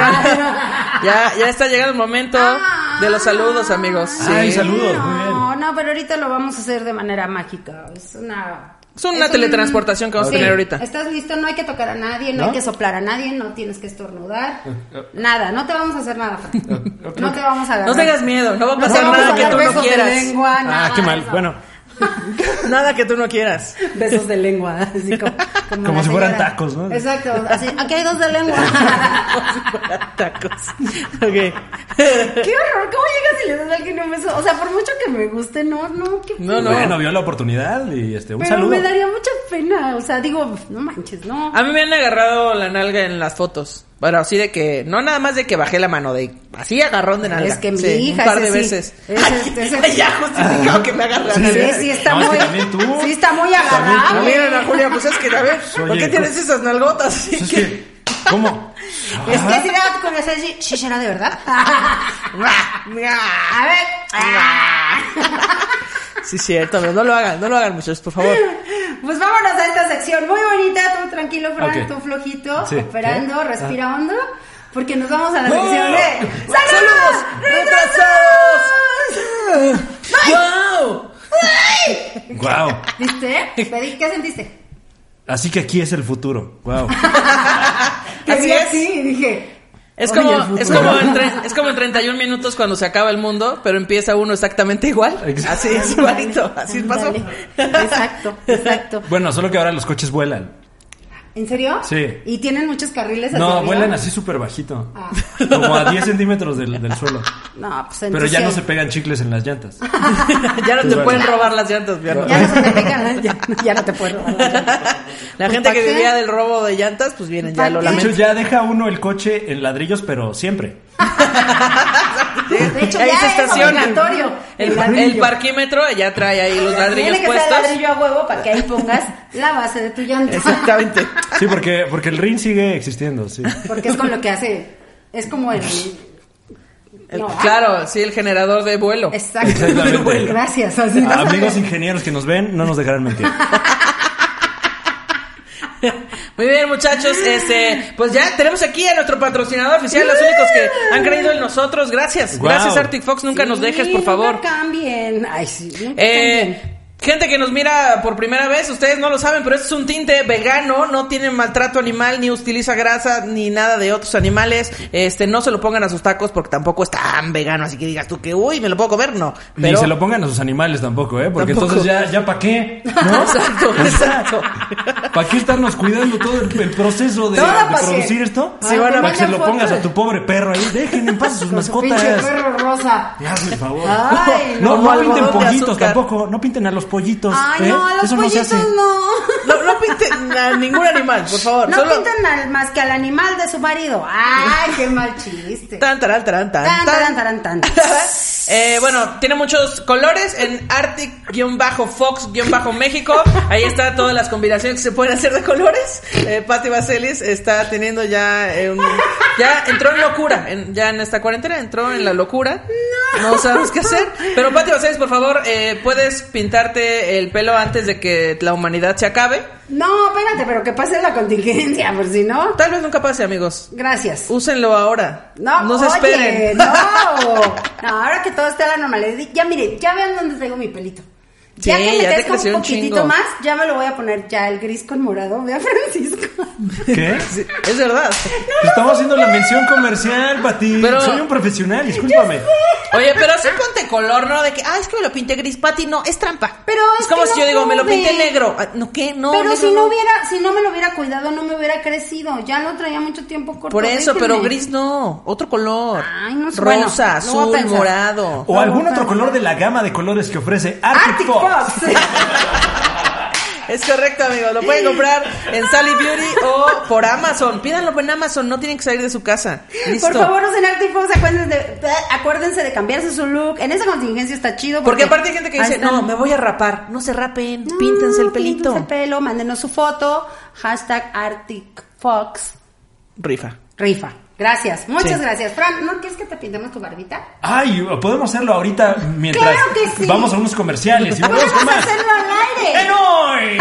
Ya, ya está llegando el momento de los saludos, amigos. Sí. Ay, saludos, muy bien. No, no, pero ahorita lo vamos a hacer de manera mágica. Es una... Es una un- teletransportación que vamos a Sí, tener ahorita. ¿Estás listo? No hay que tocar a nadie, no, ¿No? hay que soplar a nadie, no tienes que estornudar. Nada, no te vamos a hacer nada, Fran. No te vamos a agarrar. No tengas miedo, no va a No te pasar vamos nada a que dar tú no besos de quieras. lengua, nada Ah, qué de mal. eso. Bueno, Nada que tú no quieras. Besos de lengua, así como, como, Como la si fueran señora. tacos, ¿no? Exacto, así, aquí hay dos de lengua. Tacos. Ok. Qué horror, ¿cómo llegas y le das a alguien un beso? O sea, por mucho que me guste, no, no, qué No, no. bueno, vio la oportunidad y este, un Pero saludo. me daría mucha pena, o sea, digo, no manches, no. A mí me han agarrado la nalga en las fotos. Bueno, así de que, no nada más de que bajé la mano, de así agarrón de nalga. Es que mi Sí, hija, un par ese de sí. veces. Ese- ese- Ay, ya justificado que me agarran. Sí, sí, está No, es muy, que también tú. sí está muy También tú. No, agarrable. miren a Julia, pues es que, a ver, ¿por Oye, qué tienes esas nalgotas? Así Es que... que, ¿cómo? Es que si era con ese, sí, sí será de verdad. A ver. Sí, cierto, pero no lo hagan, no lo hagan, muchachos, por favor. Pues vámonos a esta sección muy bonita, tú tranquilo, Fran, Ok. tú flojito, Sí. operando, ¿Qué? respira hondo, porque nos vamos a la ¡No! sección de ¡Saludos retrasados. ¡Wow! Wow. ¿Viste? Pedí, ¿qué sentiste? Así que aquí es el futuro. Wow. ¿Qué Te Así vi es. así y dije... Es "Oye, como, el futuro". es como en tre- es como en treinta y un minutos cuando se acaba el mundo, pero empieza uno exactamente igual. Exacto. Así es, igualito, así pasó. Ándale. Exacto, exacto. Bueno, solo que ahora los coches vuelan. ¿En serio? Sí. ¿Y tienen muchos carriles hacia No, arriba? vuelan así súper bajito. Ah. Como a diez centímetros del, del suelo. No, pues Pero entonces... ya no se pegan chicles en las llantas. Ya no te Bueno. pueden robar las llantas, Bjorn. Ya no se te pegan, ya, ya no te puedo robar. La Pues, gente ¿pa' que qué? vivía del robo de llantas, pues vienen, ya ¿Pa' lo qué? De hecho, lamento. ya deja uno el coche en ladrillos, pero siempre. De hecho, Ahí ya se es estaciona. obligatorio. El, ladrillo. el parquímetro ya trae ahí los ladrillos Tiene que ser puestos. ladrillo a huevo para que ahí pongas la base de tu llanta. Exactamente. Sí, porque, porque el ring sigue existiendo, sí. Porque es con lo que hace... Es como el... El- No, claro, sí, el generador de vuelo. Exacto. Exactamente. Gracias. Así no Amigos sabía. ingenieros que nos ven, no nos dejarán mentir. Muy bien, muchachos, este, pues ya tenemos aquí a nuestro patrocinador oficial, los únicos que han creído en nosotros. Gracias, Wow. gracias Arctic Fox, nunca nos Sí, dejes, por favor. Nunca cambien. Ay, sí, nunca Eh, cambien. gente que nos mira por primera vez, ustedes no lo saben, pero este es un tinte vegano, no tiene maltrato animal, ni utiliza grasa, ni nada de otros animales. Este, no se lo pongan a sus tacos porque tampoco es tan vegano, así que digas tú que, uy, me lo puedo comer, no. Ni Pero, se lo pongan a sus animales tampoco, ¿eh? Porque Tampoco. entonces ya, ya ¿para qué? ¿No? Exacto, exacto. ¿Para qué estarnos cuidando todo el, el proceso de, Todo de pa' qué. producir esto? Sí, bueno, para que se manden lo pongas fotos. a tu pobre perro ahí. Dejen en paz a sus Con su mascotas. pinche perro rosa. Hazme el favor. Ay, no, no, no, algodón pinten de pollitos azúcar. tampoco. No pinten a los pollitos. Ay, ¿eh? no, a los Eso no se pollitos hace. no. No, no pinten a ningún animal, por favor. No solo... pintan al, más que al animal de su marido. Ay, qué mal chiste. Tan, taran, taran, tan, Tan, tan. taran, taran, tan. Eh, bueno, tiene muchos colores en Arctic-Fox-México. Ahí está todas las combinaciones que se pueden hacer de colores. Eh, Patti Vaselis está teniendo ya eh, un- ya entró en locura, en- ya en esta cuarentena entró en la locura. No, sabes qué hacer. Pero Patti Vaselis, por favor, eh, puedes pintarte el pelo antes de que la humanidad se acabe. No, espérate, pero que pase la contingencia, por si no. Tal vez nunca pase, amigos. Gracias. Úsenlo ahora. No, no se oye, esperen. No. No, ahora que todo está a la normalidad. Ya miren, ya vean dónde traigo mi pelito. Ya Sí, que me ya te crezca creció un un poquitito chingo. más, ya me lo voy a poner ya el gris con morado. Ve a Francisco. ¿Qué? Sí, es verdad. Estamos haciendo la mención comercial, Pati. Pero- Soy un profesional, discúlpame. Oye, pero sí ponte color, ¿no? De que, ah, es que me lo pinté gris, Pati, no, es trampa. Pero es es como que si no yo digo, me lo pude. pinté negro. Ah, no, ¿qué? No, Pero negro si no hubiera, si no me lo hubiera cuidado, no me hubiera crecido. Ya lo traía mucho tiempo corto. Por eso, déjenme. pero gris no, otro color. Ay, no sé. Rosa, Bueno, lo voy a azul, pensar. morado. O algún otro color de la gama de colores que ofrece Arctic, Arctic Fox. Fox. Es correcto, amigos. Lo pueden comprar en Sally Beauty o por Amazon. Pídanlo en Amazon, no tienen que salir de su casa. Listo. Por favor, usen Arctic Fox, acuérdense de, acuérdense de cambiarse su look. En esa contingencia está chido. Porque aparte hay gente que dice, ahí están. no, me voy a rapar. No se rapen, No, píntense el pelito. píntense el pelo, mándenos su foto. Hashtag Arctic Fox. Rifa. Rifa. Gracias, muchas Sí. gracias. Fran, ¿no quieres que te pintemos tu barbita? Ay, podemos hacerlo ahorita mientras Claro que sí. vamos a unos comerciales y volvemos con Podemos más. hacerlo al aire. ¡Enoy!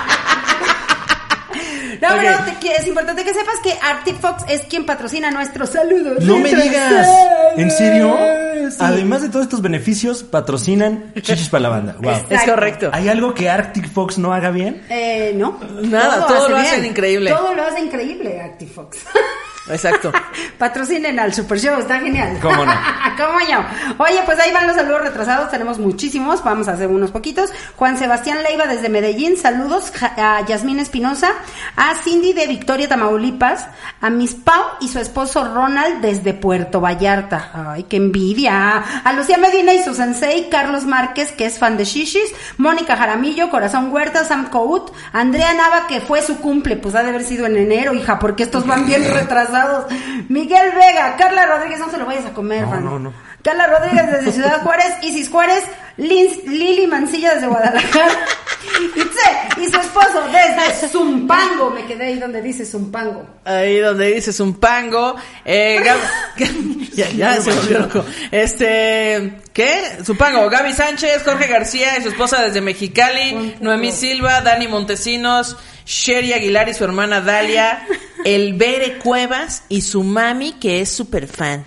No, Ok. pero te qui- es importante que sepas que Arctic Fox es quien patrocina nuestros saludos. No me Nuestros digas. ¿En serio? Sí. Además de todos estos beneficios, patrocinan Chichis para la banda. Wow. Exacto. Es correcto. ¿Hay algo que Arctic Fox no haga bien? Eh, no. Nada, todo lo hace hacen bien. increíble. Todo lo hace increíble, Arctic Fox. Exacto. Patrocinen al Super Show, está genial. ¿Cómo no? ¿Cómo no? Oye, pues ahí van los saludos retrasados, tenemos muchísimos, vamos a hacer unos poquitos. Juan Sebastián Leiva desde Medellín, saludos. Ja- a Yasmín Espinosa, a Cindy de Victoria, Tamaulipas, a Miss Pau y su esposo Ronald desde Puerto Vallarta. Ay, qué envidia. A Lucía Medina y su sensei, Carlos Márquez, que es fan de Shishis, Mónica Jaramillo, Corazón Huerta, Sam Cout, Andrea Nava, que fue su cumple, pues ha de haber sido en enero, hija, porque estos van bien retrasados. Miguel Vega, Carla Rodríguez, no se lo vayas a comer, No, Fran. no, no. Carla Rodríguez desde Ciudad Juárez, Isis Juárez, Lin- Lili Mancilla desde Guadalajara, Itze y su esposo desde Zumpango, me quedé ahí donde dice Zumpango. Ahí donde dices un pango. Eh, Gab- ya, ya se volvió loco. Este, ¿qué? Zumpango. Gaby Sánchez, Jorge García y su esposa desde Mexicali, Noemí Silva, Dani Montesinos, Sherry Aguilar y su hermana Dalia. el Bere Cuevas y su mami, que es súper fan.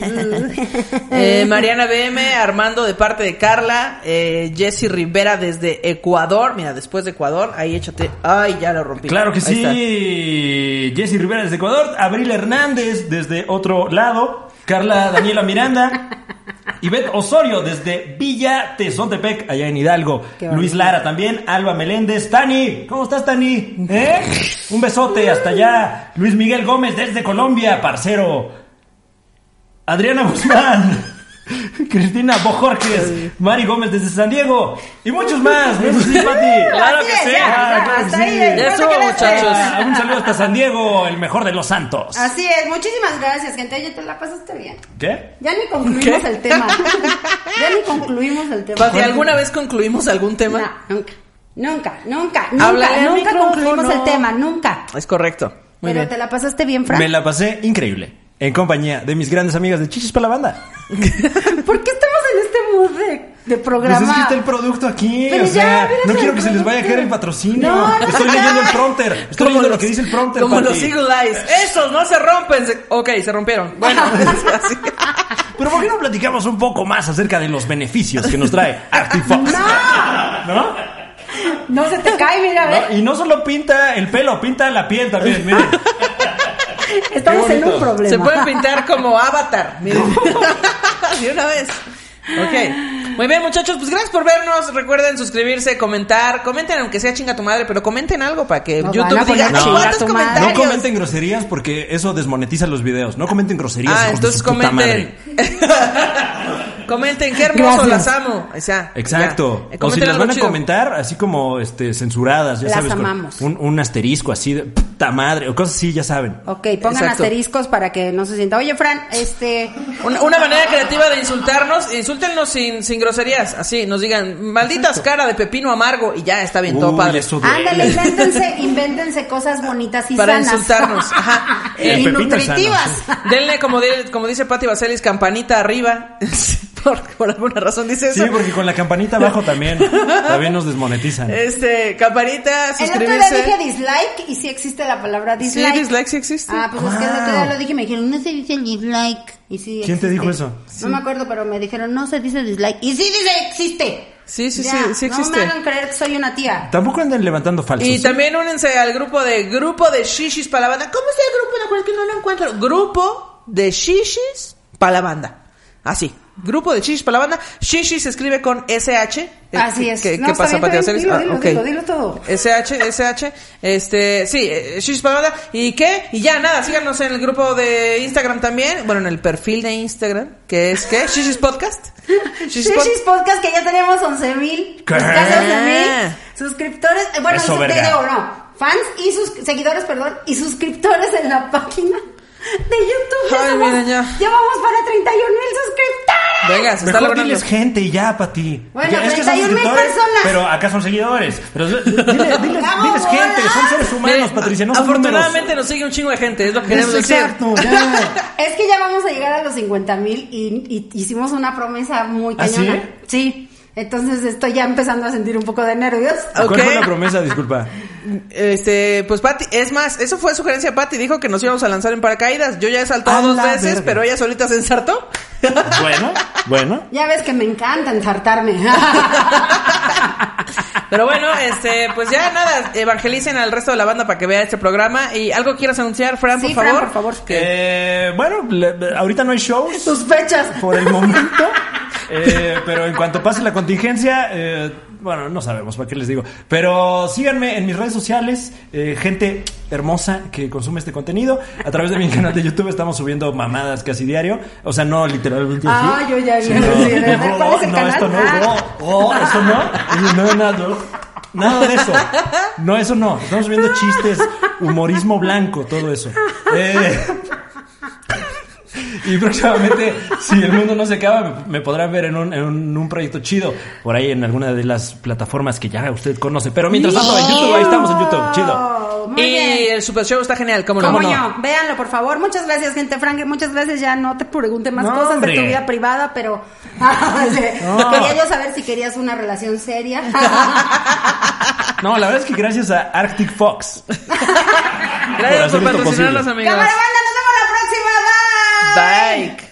eh, Mariana B M, Armando de parte de Carla, eh, Jessy Rivera desde Ecuador. Mira, después de Ecuador, ahí échate. Ay, ya lo rompí. Claro que ahí sí. Jessy Rivera desde Ecuador, Abril Hernández desde otro lado, Carla Daniela Miranda, Ivette Osorio desde Villa Tezontepec, allá en Hidalgo. Luis Lara también, Alba Meléndez, Tani, ¿cómo estás, Tani? ¿Eh? Un besote hasta allá. Luis Miguel Gómez desde Colombia, parcero. Adriana Guzmán, Cristina Bojorges, Mari Gómez desde San Diego y muchos más. ¿No es así, Pati? Claro que sí. Ah, claro que hasta sí. ahí, Ya estuvo, muchachos. Ah, un saludo hasta San Diego, el mejor de los santos. Así es, muchísimas gracias, gente. Oye, te la pasaste bien. ¿Qué? Ya ni concluimos ¿Qué? el tema. Ya ni concluimos el tema. Pati, ¿alguna vez concluimos algún tema? No, nunca. Nunca, nunca, nunca, Háblale al nunca concluimos micrófono. el tema, nunca. Es correcto. Muy Pero bien. te la pasaste bien, Fran. Me la pasé increíble. En compañía de mis grandes amigas de Chichis para la Banda. ¿Por qué estamos en este mood de, de programa? Pues es que está el producto aquí. Pero o ya, sea, mira, no el quiero que se les vaya a caer el producto. patrocinio. No, no, Estoy ya. leyendo el prompter. Estoy Como leyendo los- lo que dice el prompter. Como Pati. los Eagle Eyes. Esos no se rompen. Se- ok, se rompieron. Bueno, así. Pero ¿por qué no platicamos un poco más acerca de los beneficios que nos trae Arctifox? ¡No! ¿No? No se te cae, mira, a ver. ¿No? Y no solo pinta el pelo, pinta la piel también. Miren. Estamos qué en un bonito. problema. Se pueden pintar como Avatar. Miren. De una vez. Ok. Muy bien, muchachos. Pues gracias por vernos. Recuerden suscribirse, comentar. Comenten, aunque sea chinga tu madre, pero comenten algo para que Nos YouTube van a diga: poner "Ay, chinga ¿cuántos tu madre". comentarios? No comenten groserías porque eso desmonetiza los videos. No comenten groserías. Ah, hijos de entonces su puta comenten. madre. Comenten, qué hermoso, Gracias. las amo. O sea, Exacto. ya. Eh, O si comenten las algo van a chido. comentar, así como este censuradas, ya Las sabes. con amamos. Un, un asterisco así de puta madre o cosas así, ya saben. Ok, pongan Exacto. asteriscos para que no se sienta. Oye, Fran, este... Una, una manera creativa de insultarnos, insúltenos sin, sin groserías, así, nos digan, malditas cara de pepino amargo, y ya está bien, todo Uy, padre. eso duele. Ándale, invéntense, invéntense cosas bonitas y Para sanas. insultarnos, ajá. El y pepino es sano, nutritivas. Denle, como, de- como dice Patti Vaselis, campanita arriba, por, por alguna razón dice eso. Sí, porque con la campanita abajo también, también nos desmonetizan. Este, campanita, El otro día suscribirse. dije dislike y sí existe la palabra Sí, dislike. dislike sí existe. Ah, pues es que el otro día lo dije y me dijeron, no se dice dislike. Y sí ¿Quién te existe. dijo eso? No me acuerdo, pero me dijeron, no se dice dislike. Y sí dice, existe. Sí, sí, Ya, sí, sí No existe. me hagan creer que soy una tía. Tampoco anden levantando falsos. Y también únense al grupo de Grupo de Shishis para la Banda. ¿Cómo es el grupo? No, es que no lo encuentro. Grupo de Shishis para la Banda. Así. Grupo de Shishis para la Banda. Shishis se escribe con S H. Así es. ¿Qué, No, qué está pasa, bien, Pati está bien. Vaselis? Dilo, Ah, dilo, ok. dilo, dilo todo. S H, S H, este, sí, eh, Shishis para la Banda. ¿Y qué? Y ya, nada, síganos en el grupo de Instagram también. Bueno, en el perfil de Instagram, que es, ¿qué? Shishis Podcast. Shishis Pod- Shishis Podcast, que ya tenemos once mil, ¿Qué? casi once mil suscriptores, eh, bueno, Eso, sus- verga. digo, no, fans y sus seguidores, perdón, y suscriptores en la página de YouTube. Ya, Ay, somos- miren, ya. ya vamos para treinta y un mil suscriptores. Venga, se está Mejor logrando. diles gente y ya, Pati. Bueno, Ya, es que son treinta y un mil suscriptores, personas. pero acá son seguidores. Pero dile- diles, diles, ¡Vamos, diles gente, bolas! son seres humanos, Miren, Patricia, no son afortunadamente nos sigue un chingo de gente, es lo que queremos números. decir. Exacto, ya. Es que ya vamos a llegar a los cincuenta mil y, y hicimos una promesa muy ¿Ah, cañona. Sí, entonces estoy ya empezando a sentir un poco de nervios. Ok. ¿Cuál fue la promesa? Disculpa. Este, pues Pati, es más, eso fue sugerencia de Pati, dijo que nos íbamos a lanzar en paracaídas. Yo ya he saltado A dos la veces, verga. pero ella solita se ensartó. Bueno, bueno. Ya ves que me encanta ensartarme. Pero bueno, este, pues ya nada, evangelicen al resto de la banda para que vea este programa. ¿Y algo quieras anunciar, Fran, Sí, por Fran, favor? por favor. Eh, bueno, le- ahorita no hay shows Tus fechas. por el momento. Eh, pero en cuanto pase la contingencia, eh, bueno, no sabemos, ¿para qué les digo? Pero síganme en mis redes sociales, eh, gente hermosa que consume este contenido. A través de mi canal de YouTube estamos subiendo mamadas casi diario. O sea, no literalmente así. Ah, yo ya vi. sino- Sí, a ver, ¿cuál es el no, canal? esto no, Ah. no, oh, eso no, eso no, nada, no. Nada de eso. No, eso no. Estamos viendo chistes, humorismo blanco, todo eso. Eh, y próximamente, si el mundo no se acaba, me, me podrán ver en un, en un, un proyecto chido. Por ahí en alguna de las plataformas que ya usted conoce. Pero mientras tanto, en YouTube, ahí estamos en YouTube. Chido. Oh, muy Y bien. el Super Show está genial, ¿cómo no? Como no? yo, véanlo por favor. Muchas gracias, gente. Frank, muchas gracias. Ya no te pregunté más No, cosas hombre. de tu vida privada, pero ah, sí. No. Quería yo saber si querías una relación seria. No, la verdad es que gracias a Arctic Fox. Gracias por hacer esto patrocinarnos, posible. amigos. Cámara banda, nos vemos la próxima. Bye. Bye.